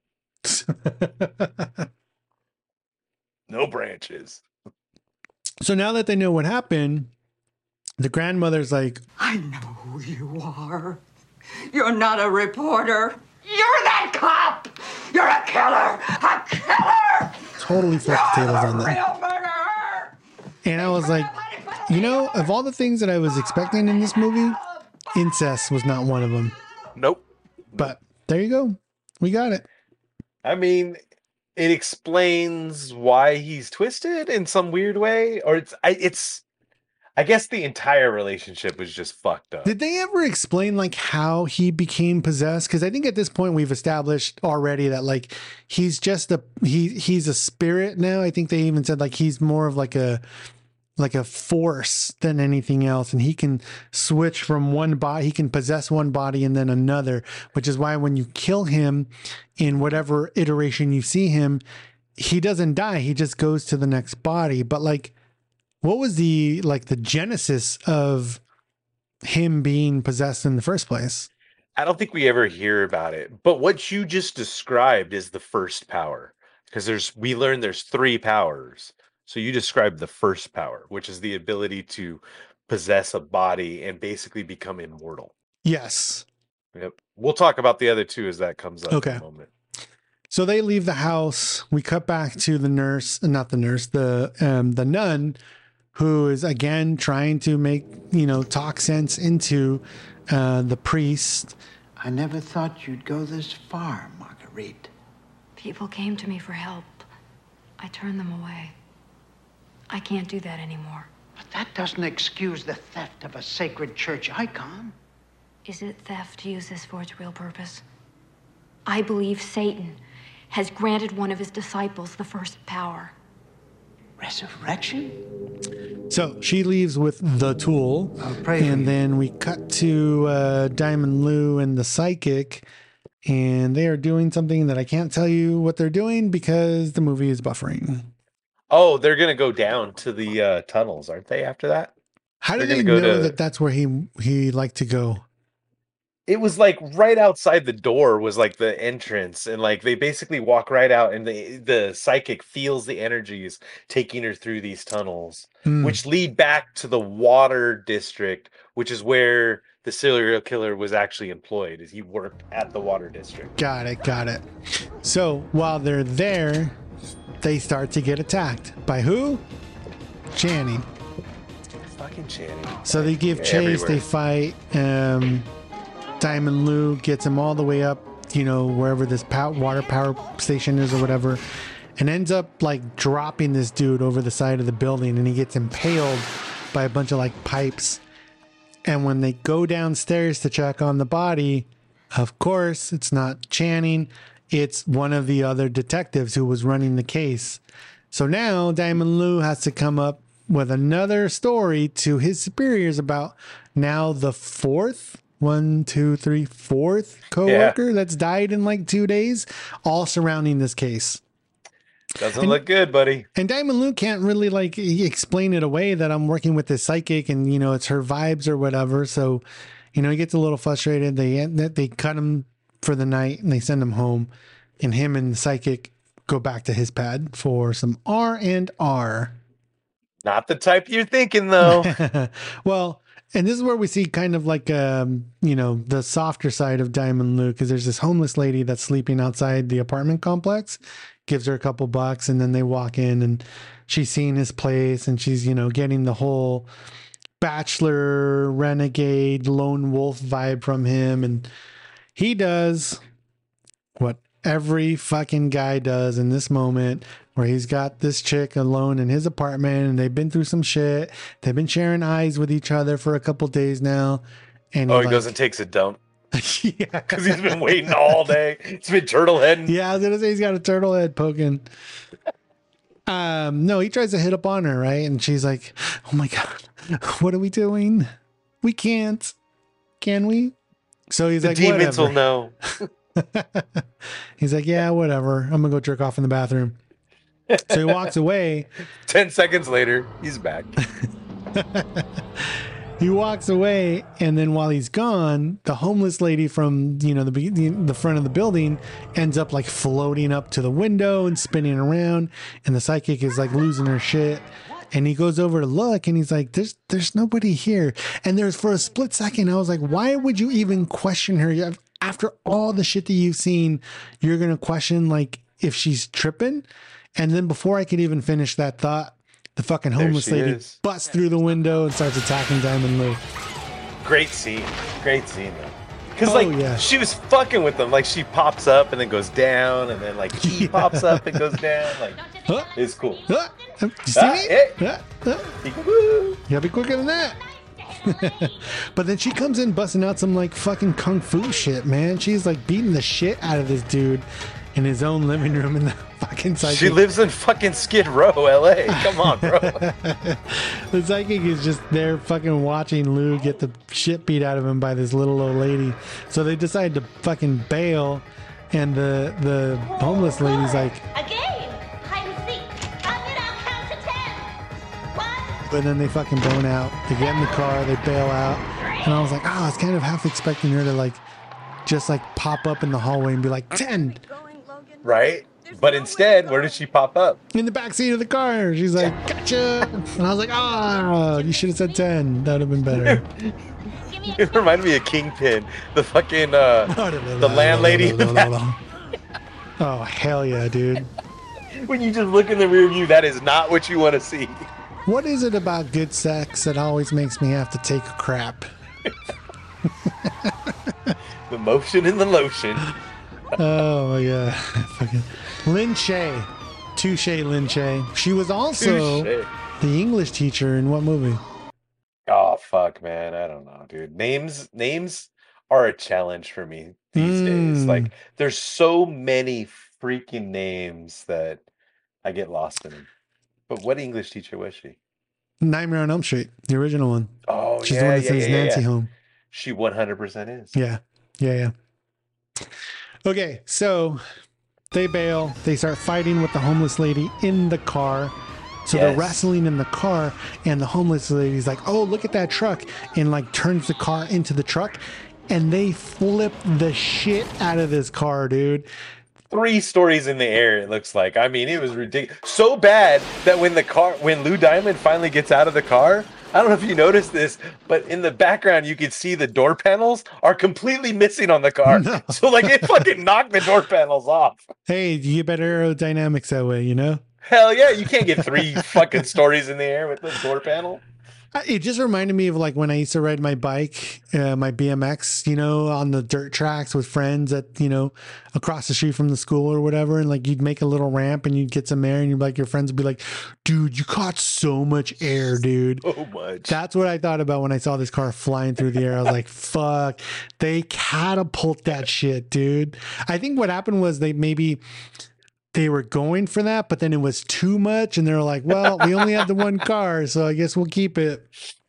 No branches. So now that they know what happened, the grandmother's like, I know who you are. You're not a reporter. You're that cop. You're a killer. A killer. totally flipped the tables on that. Real murderer. And I was like, of all the things that I was expecting in this movie, incest was not one of them. Nope. But there you go. We got it. I mean, it explains why he's twisted in some weird way, or I guess the entire relationship was just fucked up. Did they ever explain like how he became possessed? Because I think at this point we've established already that like he's just he's a spirit now. I think they even said like he's more of like a force than anything else, and he can switch from one body. He can possess one body and then another, which is why when you kill him in whatever iteration you see him, he doesn't die. He just goes to the next body. But like, what was the genesis of him being possessed in the first place? I don't think we ever hear about it, but what you just described is the first power, because we learned there's 3 powers. So you described the first power, which is the ability to possess a body and basically become immortal. Yes. Yep. We'll talk about the other 2 as that comes up Okay. in a moment. So they leave the house. We cut back to the nurse, not the nurse, the nun, who is again trying to make, talk sense into the priest. I never thought you'd go this far, Marguerite. People came to me for help. I turned them away. I can't do that anymore. But that doesn't excuse the theft of a sacred church icon. Is it theft to use this for its real purpose? I believe Satan has granted one of his disciples the first power. Resurrection? So she leaves with the tool, and then we cut to Diamond Lou and the psychic, and they are doing something that I can't tell you what they're doing because the movie is buffering. Oh, they're gonna go down to the tunnels, aren't they? After that, how do they know that that's where he liked to go? It was like right outside the door was like the entrance, and like they basically walk right out, and the psychic feels the energies taking her through these tunnels, which lead back to the water district, which is where the serial killer was actually employed. Is he worked at the water district? Got it. So while they're there, they start to get attacked by who? Channing. Fucking Channing. So they give chase. Everywhere. They fight. Diamond Lou gets him all the way up, wherever this water power station is or whatever, and ends up like dropping this dude over the side of the building, and he gets impaled by a bunch of like pipes. And when they go downstairs to check on the body, of course, it's not Channing. It's one of the other detectives who was running the case. So now Diamond Lou has to come up with another story to his superiors about now the fourth coworker that's died in like 2 days, all surrounding this case. Doesn't look good, buddy. And Diamond Lou can't really like explain it away that I'm working with this psychic and it's her vibes or whatever. So, he gets a little frustrated. They cut him for the night and they send him home, and him and the psychic go back to his pad for some R&R. Not the type you're thinking, though. Well, and this is where we see kind of like, the softer side of Diamond Lou, because there's this homeless lady that's sleeping outside the apartment complex, gives her a couple bucks, and then they walk in and she's seeing his place, and she's, getting the whole bachelor, renegade, lone wolf vibe from him. And he does what every fucking guy does in this moment, where he's got this chick alone in his apartment and they've been through some shit. They've been sharing eyes with each other for a couple days now. And he goes and takes a dump. Yeah, because he's been waiting all day. It's been turtle heading. Yeah, I was gonna say he's got a turtle head poking. No, he tries to hit up on her, right? And she's like, "Oh my god, what are we doing? We can't. Can we?" So he's the like, demons "Whatever." will know. He's like, "Yeah, whatever. I'm gonna go jerk off in the bathroom." So he walks away. 10 seconds later, he's back. He walks away, and then while he's gone, the homeless lady from the front of the building ends up like floating up to the window and spinning around, and the psychic is like losing her shit. And he goes over to look, and he's like, "There's nobody here." And there's for a split second, I was like, "Why would you even question her after all the shit that you've seen? You're gonna question like if she's tripping?" And then before I could even finish that thought, the fucking homeless lady busts through the window and starts attacking Diamond Lou. Great scene though. Because she was fucking with them. Like she pops up and then goes down, and then like he pops up and goes down. Like it's cool. You see me? Hey. You gotta be quicker than that. But then she comes in busting out some like fucking kung fu shit, man. She's like beating the shit out of this dude in his own living room in the fucking psychic. She lives in fucking Skid Row, LA. Come on, bro. The psychic is just there fucking watching Lou get the shit beat out of him by this little old lady. So they decide to fucking bail, and the homeless lady's like, but then they fucking bone out. They get in the car, they bail out. And I was like, I was kind of half expecting her to like just like pop up in the hallway and be like 10. Right? But instead, where did she pop up? In the back seat of the car. She's like, gotcha. And I was like, you should have said 10. That would have been better. It reminded me of Kingpin. The fucking the landlady. Oh, hell yeah, dude. When you just look in the rear view, that is not what you want to see. What is it about good sex that always makes me have to take a crap? The motion and the lotion. Oh my god. Fucking Lin Shaye. Touche Lin Shaye. She was also the English teacher in what movie? Oh fuck, man. I don't know, dude. Names are a challenge for me these days. Like there's so many freaking names that I get lost in them. But what English teacher was she? Nightmare on Elm Street, the original one. Oh, she's the one that sends Nancy home. She 100% is. Yeah. Okay, so they bail. They start fighting with the homeless lady in the car. So they're wrestling in the car, and the homeless lady's like, "Oh, look at that truck," and like turns the car into the truck, and they flip the shit out of this car, dude. 3 stories in the air, it looks like. I mean, it was ridiculous. So bad that when Lou Diamond finally gets out of the car, I don't know if you noticed this, but in the background, you can see the door panels are completely missing on the car. No. So, like, it fucking knocked the door panels off. Hey, you get better aerodynamics that way, you know? Hell yeah, you can't get 3 fucking stories in the air with the door panel. It just reminded me of like when I used to ride my bike, my BMX, you know, on the dirt tracks with friends at, you know, across the street from the school or whatever. And like you'd make a little ramp and you'd get some air and you'd like, your friends would be like, dude, you caught so much air, dude. So much. That's what I thought about when I saw this car flying through the air. I was like, fuck, they catapult that shit, dude. I think what happened was they were going for that, but then it was too much, and they were like, well, we only have the one car, so I guess we'll keep it.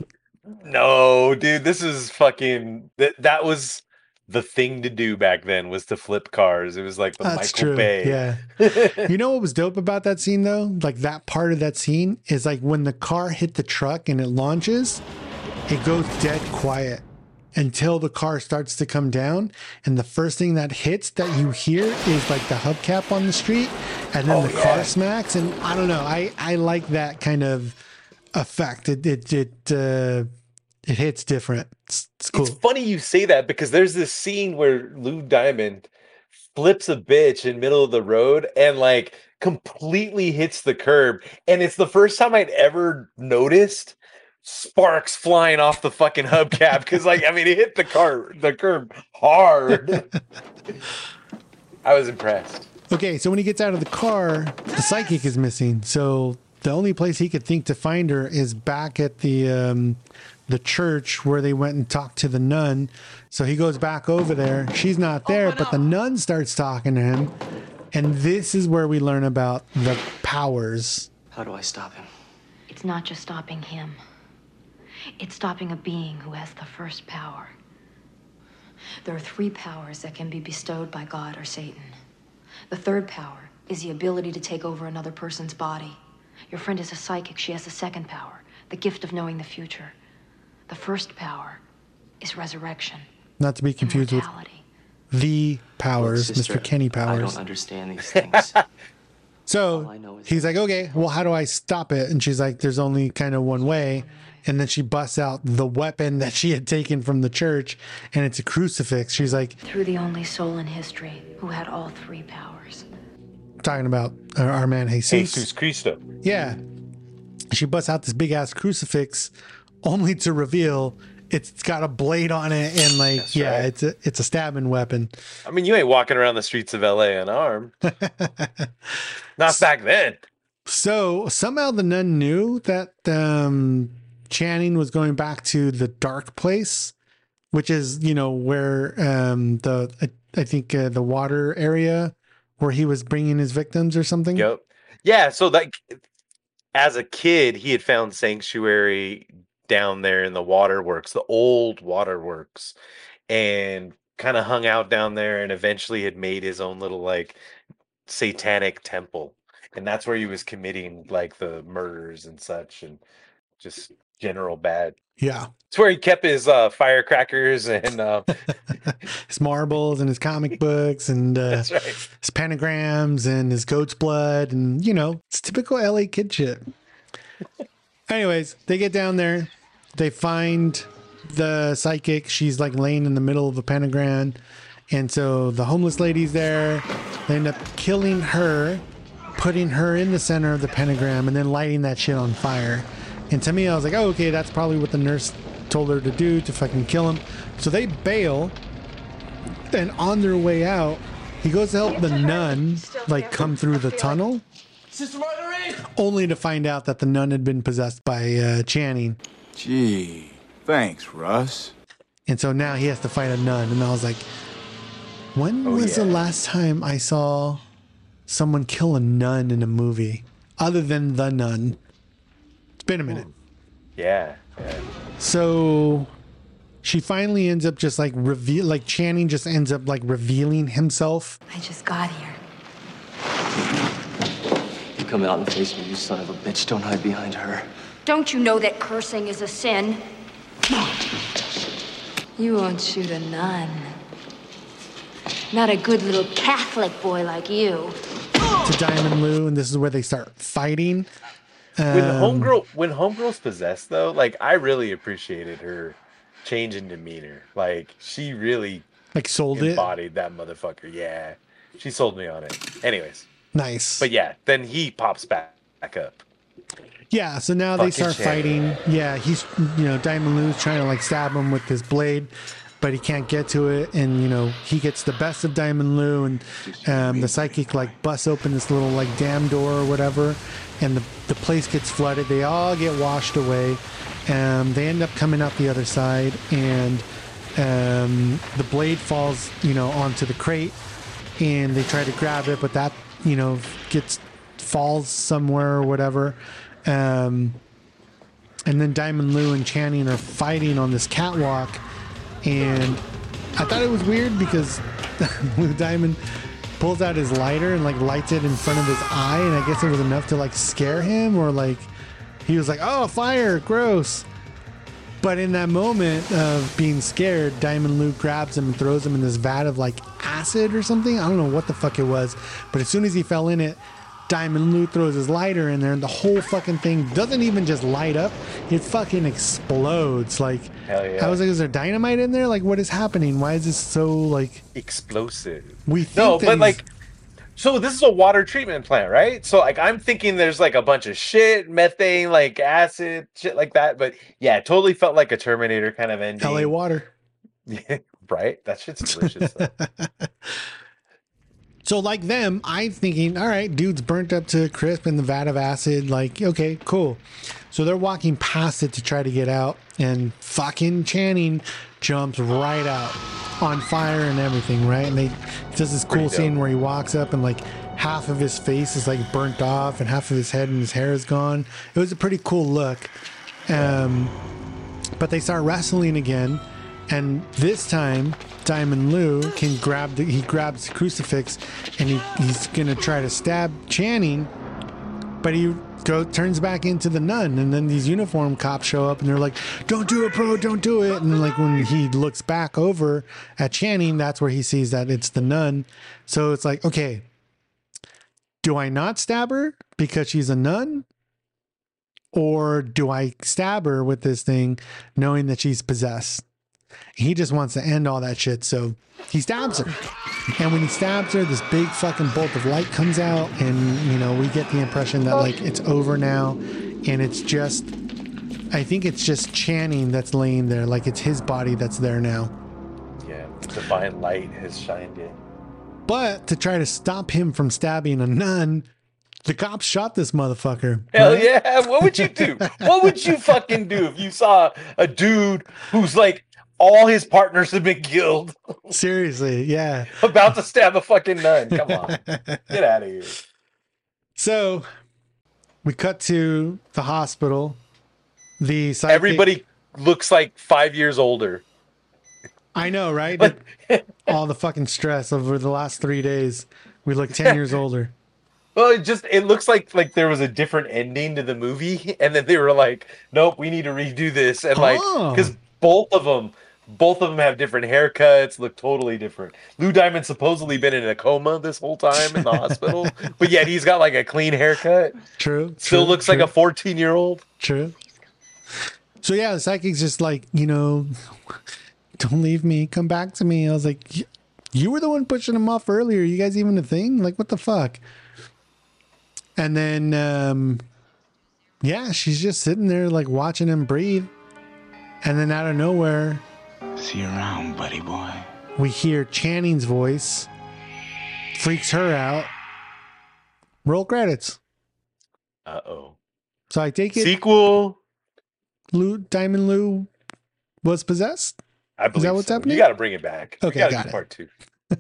No, dude, this is fucking... That was the thing to do back then, was to flip cars. It was like the Michael Bay. Yeah. You know what was dope about that scene, though? Like, that part of that scene is like when the car hit the truck and it launches, it goes dead quiet until the car starts to come down, and the first thing that hits that you hear is like the hubcap on the street, and then the car smacks. And I don't know, I like that kind of effect. It hits different. It's cool. It's funny you say that, because there's this scene where Lou Diamond flips a bitch in the middle of the road and like completely hits the curb, and it's the first time I'd ever noticed sparks flying off the fucking hubcap, because like, I mean, it hit the curb hard. I was impressed. Okay, so when he gets out of the car, the psychic is missing. So the only place he could think to find her is back at the church where they went and talked to the nun. So he goes back over there. She's not there, but the nun starts talking to him. And this is where we learn about the powers. How do I stop him? It's not just stopping him. It's stopping a being who has the first power. There are 3 powers that can be bestowed by God or Satan. The third power is the ability to take over another person's body. Your friend is a psychic. She has the second power, the gift of knowing the future. The first power is resurrection. Not to be confused with the powers, Look, sister, Mr. Kenny Powers. I don't understand these things. So he's like, okay, well, how do I stop it? And she's like, there's only kind of one way. And then she busts out the weapon that she had taken from the church, and it's a crucifix. She's like, through the only soul in history who had all 3 powers. Talking about our man Jesus. Jesus Cristo. Yeah. She busts out this big ass crucifix, only to reveal it's got a blade on it, and like, That's yeah, right. it's a stabbing weapon. I mean, you ain't walking around the streets of LA unarmed. Not back then. So somehow the nun knew that Channing was going back to the dark place, which is, you know, where I think the water area where he was bringing his victims or something. Yep. Yeah. So like, as a kid, he had found sanctuary down there in the waterworks, the old waterworks, and kind of hung out down there, and eventually had made his own little like satanic temple. And that's where he was committing like the murders and such, and just general bad. Yeah. It's where he kept his firecrackers and his marbles and his comic books and that's right. his pentagrams and his goat's blood, and you know, it's typical LA kid shit. Anyways, they get down there, they find the psychic. She's like laying in the middle of a pentagram, and so the homeless lady's there. They end up killing her, putting her in the center of the pentagram, and then lighting that shit on fire. And to me, I was like, oh, okay, that's probably what the nurse told her to do, to fucking kill him. So they bail, and on their way out, he goes to help the nun like come through the tunnel, Sister Marguerite! only to find out that the nun had been possessed by Channing. Gee, thanks, Russ. And so now he has to fight a nun. And I was like, when was the last time I saw someone kill a nun in a movie other than The Nun? It's been a minute. Yeah. So she finally ends up just like Channing just ends up like revealing himself. I just got here. You come out and face me, you son of a bitch. Don't hide behind her. Don't you know that cursing is a sin? You won't shoot a nun. Not a good little Catholic boy like you. To Diamond Lou, and this is where they start fighting. When homegirl's possessed though, like I really appreciated her change in demeanor. Like she really like sold embodied that motherfucker. Yeah. She sold me on it. Anyways. Nice. But yeah, then he pops back up. Yeah, so now they Fucking start fighting. Yeah, he's, you know, Diamond Lou's trying to like stab him with his blade, but he can't get to it, and you know, he gets the best of Diamond Lou, and the psychic like busts open this little like dam door or whatever, and the place gets flooded. They all get washed away. They end up coming out the other side, and the blade falls, you know, onto the crate, and they try to grab it, but that, you know, falls somewhere or whatever. And then Diamond Lou and Channing are fighting on this catwalk, and I thought it was weird because Lou Diamond pulls out his lighter and like lights it in front of his eye, and I guess it was enough to like scare him, or like he was like, oh, fire, gross. But in that moment of being scared, Diamond Lou grabs him and throws him in this vat of like acid or something. I don't know what the fuck it was, but as soon as he fell in it, Diamond Lou throws his lighter in there, and the whole fucking thing doesn't even just light up, it fucking explodes. Like, hell yeah. I was like, is there dynamite in there? Like, what is happening? Why is this so like explosive? We think so this is a water treatment plant, right? So like I'm thinking there's like a bunch of shit, methane, like acid, shit like that. But yeah, it totally felt like a Terminator kind of ending. LA water. Yeah, right? That shit's delicious. So like them, I'm thinking, all right, dude's burnt up to a crisp in the vat of acid. Like, okay, cool. So they're walking past it to try to get out, and fucking Channing jumps right out on fire and everything, right? And they does this cool scene where he walks up and like half of his face is like burnt off and half of his head and his hair is gone. It was a pretty cool look. But they start wrestling again, and this time Diamond Lou can he grabs the crucifix, and he's gonna try to stab Channing, but he turns back into the nun, and then these uniform cops show up and they're like, don't do it, bro, don't do it. And then like when he looks back over at Channing, that's where he sees that it's the nun. So it's like, okay, do I not stab her because she's a nun? Or do I stab her with this thing knowing that she's possessed? He just wants to end all that shit, so he stabs her. And when he stabs her, this big fucking bolt of light comes out, and you know, we get the impression that like it's over now, and it's just I think it's just Channing that's laying there. Like it's his body that's there now. Yeah, divine light has shined in. But to try to stop him from stabbing a nun, the cops shot this motherfucker. Hell right? yeah. What would you do? What would you fucking do if you saw a dude who's like all his partners have been killed? Seriously, yeah. About to stab a fucking nun. Come on. Get out of here. So we cut to the hospital. The psychic, Everybody looks like 5 years older. I know, right? All the fucking stress over the last 3 days. We look 10 years older. Well, it looks like there was a different ending to the movie, and then they were like, "Nope, we need to redo this." And like, because both of them have different haircuts, look totally different. Lou Diamond's supposedly been in a coma this whole time in the hospital, but yet he's got like a clean haircut. True. Still looks like a 14-year-old. True. So yeah, the psychic's just like, don't leave me, come back to me. I was like, you were the one pushing him off earlier. You guys even a thing? Like, what the fuck? And then, yeah, she's just sitting there like watching him breathe. And then out of nowhere, see you around, buddy boy. We hear Channing's voice. Freaks her out. Roll credits. Uh-oh. So I take it sequel. Diamond Lou was possessed? I believe Is that what's so. happening? You got to bring it back. Okay, got it. Part 2.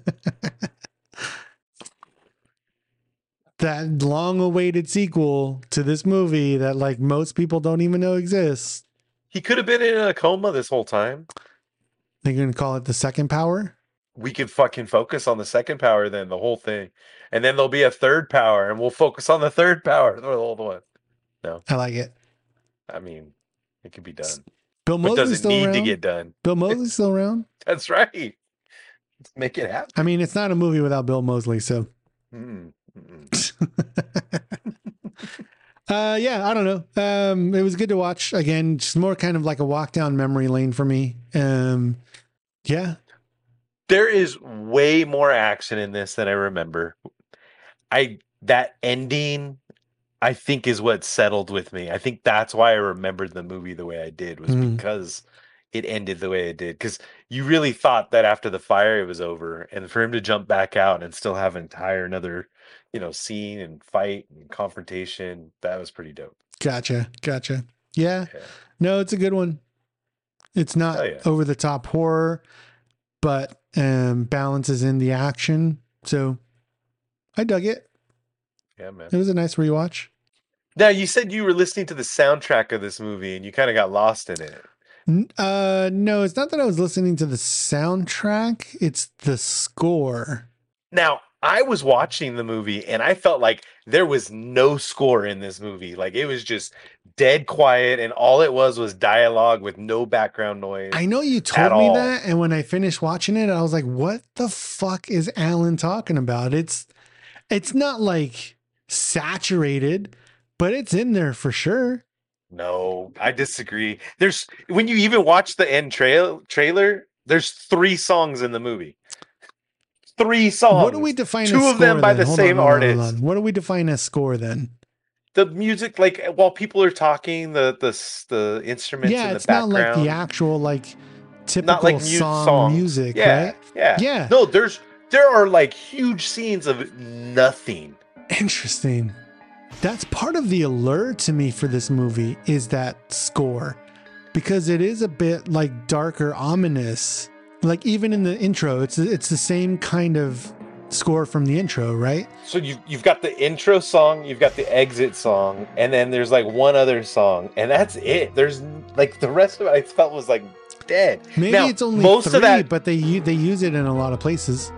That long-awaited sequel to this movie that like most people don't even know exists. He could have been in a coma this whole time. They're going to call it The Second Power? We could fucking focus on the second power then, the whole thing. And then there'll be a third power, and we'll focus on the third power. The whole one. No. I like it. I mean, it could be done. Bill But Mosley's doesn't still need around. to get done. Bill Mosley's still around. That's right. Let's make it happen. I mean, it's not a movie without Bill Mosley, so. Yeah, I don't know. It was good to watch. Again, just more kind of like a walk down memory lane for me. Yeah. There is way more action in this than I remember. That ending, I think, is what settled with me. I think that's why I remembered the movie the way I did, was because it ended the way it did. Because you really thought that after the fire it was over, and for him to jump back out and still have another scene and fight and confrontation, that was pretty dope. Gotcha. Yeah. No, it's a good one. It's not over the top horror, but balances in the action. So I dug it. Yeah, man. It was a nice rewatch. Now, you said you were listening to the soundtrack of this movie and you kind of got lost in it. No, it's not that I was listening to the soundtrack. It's the score. Now, I was watching the movie and I felt like there was no score in this movie. Like it was just dead quiet, and all it was dialogue with no background noise. I know you told me that, and when I finished watching it, I was like, what the fuck is Alan talking about? It's not like saturated, but it's in there for sure. No, I disagree. When you even watch the end trailer, there's 3 songs in the movie. 3 songs. What do we define as 2 score? of them by then? the same artist. Hold on. What do we define as score then? The music, like while people are talking, the instruments in the it's background. not like the actual typical Not like song music, right? Yeah. No, there are like huge scenes of nothing. Interesting. That's part of the allure to me for this movie, is that score, because it is a bit like darker, ominous. Like even in the intro, it's the same kind of score from the intro, right? So you've got the intro song, you've got the exit song, and then there's like one other song, and that's it. There's like the rest of it I felt was like dead. Maybe now, it's only most 3, of that, but they use it in a lot of places.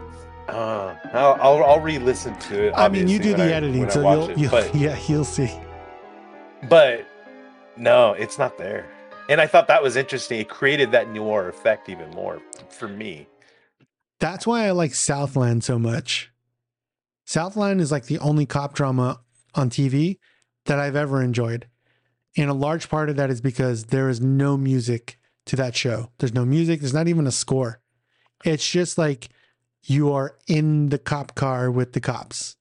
I'll re-listen to it. I mean, you do the editing, so you'll see. But no, it's not there. And I thought that was interesting. It created that noir effect even more for me. That's why I like Southland so much. Southland is like the only cop drama on TV that I've ever enjoyed. And a large part of that is because there is no music to that show. There's no music. There's not even a score. It's just like you are in the cop car with the cops.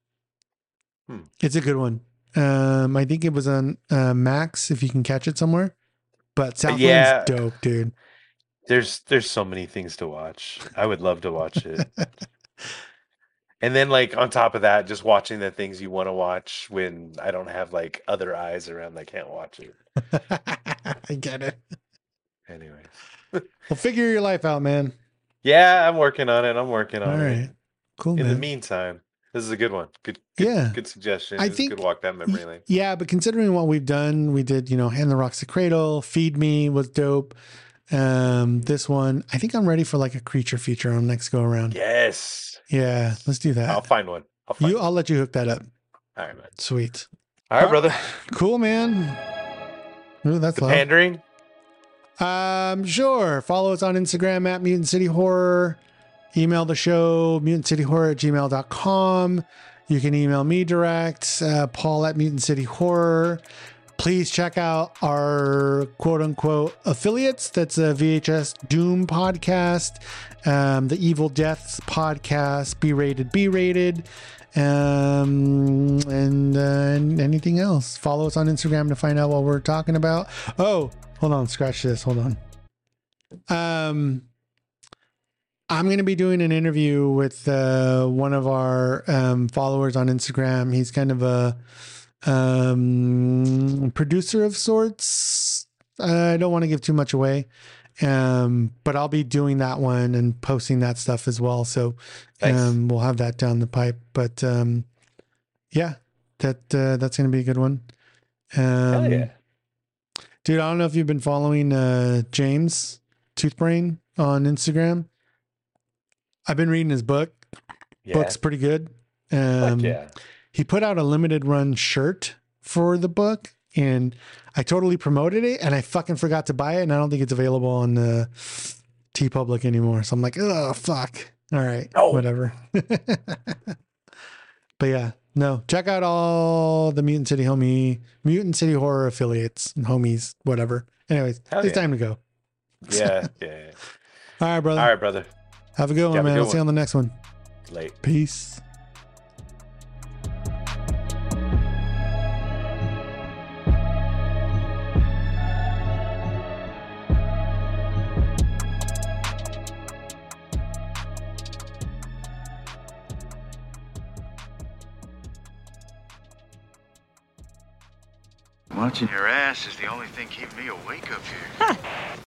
It's a good one. I think it was on Max, if you can catch it somewhere. But Southland's Yeah. dope, dude. There's so many things to watch. I would love to watch it. And then like on top of that, just watching the things you want to watch when I don't have like other eyes around that can't watch it. I get it. Anyways. Well, figure your life out, man. Yeah, I'm working on it. All right. Cool, In man. the meantime, this is a good one. Good Yeah. good suggestion. I This is a think- good walk down memory lane. Yeah, but considering what we've done, we did, Hand the Rocks to Cradle, Feed Me was dope. This one, I think I'm ready for like a creature feature on next go around. Yes. Yeah, let's do that. I'll find one. I'll let you hook that up. All right, man. Sweet. All right, brother. Cool, man. Ooh, that's The loud. pandering. Sure. Follow us on Instagram at Mutant City Horror. Email the show, mutantcityhorror@gmail.com. You can email me direct, Paul at Mutant City Horror. Please check out our quote unquote affiliates. That's a VHS Doom podcast, the Evil Deaths podcast, B Rated, and anything else. Follow us on Instagram to find out what we're talking about. Oh, hold on, scratch this. Hold on. I'm going to be doing an interview with one of our followers on Instagram. He's kind of a producer of sorts. I don't want to give too much away, but I'll be doing that one and posting that stuff as well. So we'll have that down the pipe. But yeah, that's going to be a good one. Hell yeah. Dude, I don't know if you've been following James Toothbrain on Instagram. I've been reading his book. Yeah. Book's pretty good. Fuck yeah. He put out a limited run shirt for the book, and I totally promoted it, and I fucking forgot to buy it, and I don't think it's available on TeePublic anymore. So I'm like, oh, fuck. All right. Whatever. But yeah, no, check out all the Mutant City Horror affiliates and homies, whatever. Anyways, Hell it's yeah. time to go. Yeah. All right, brother. All right, brother. Have a good one, Have a man. good I'll see you one. on the next one. Late. Peace. Watching your ass is the only thing keeping me awake up here.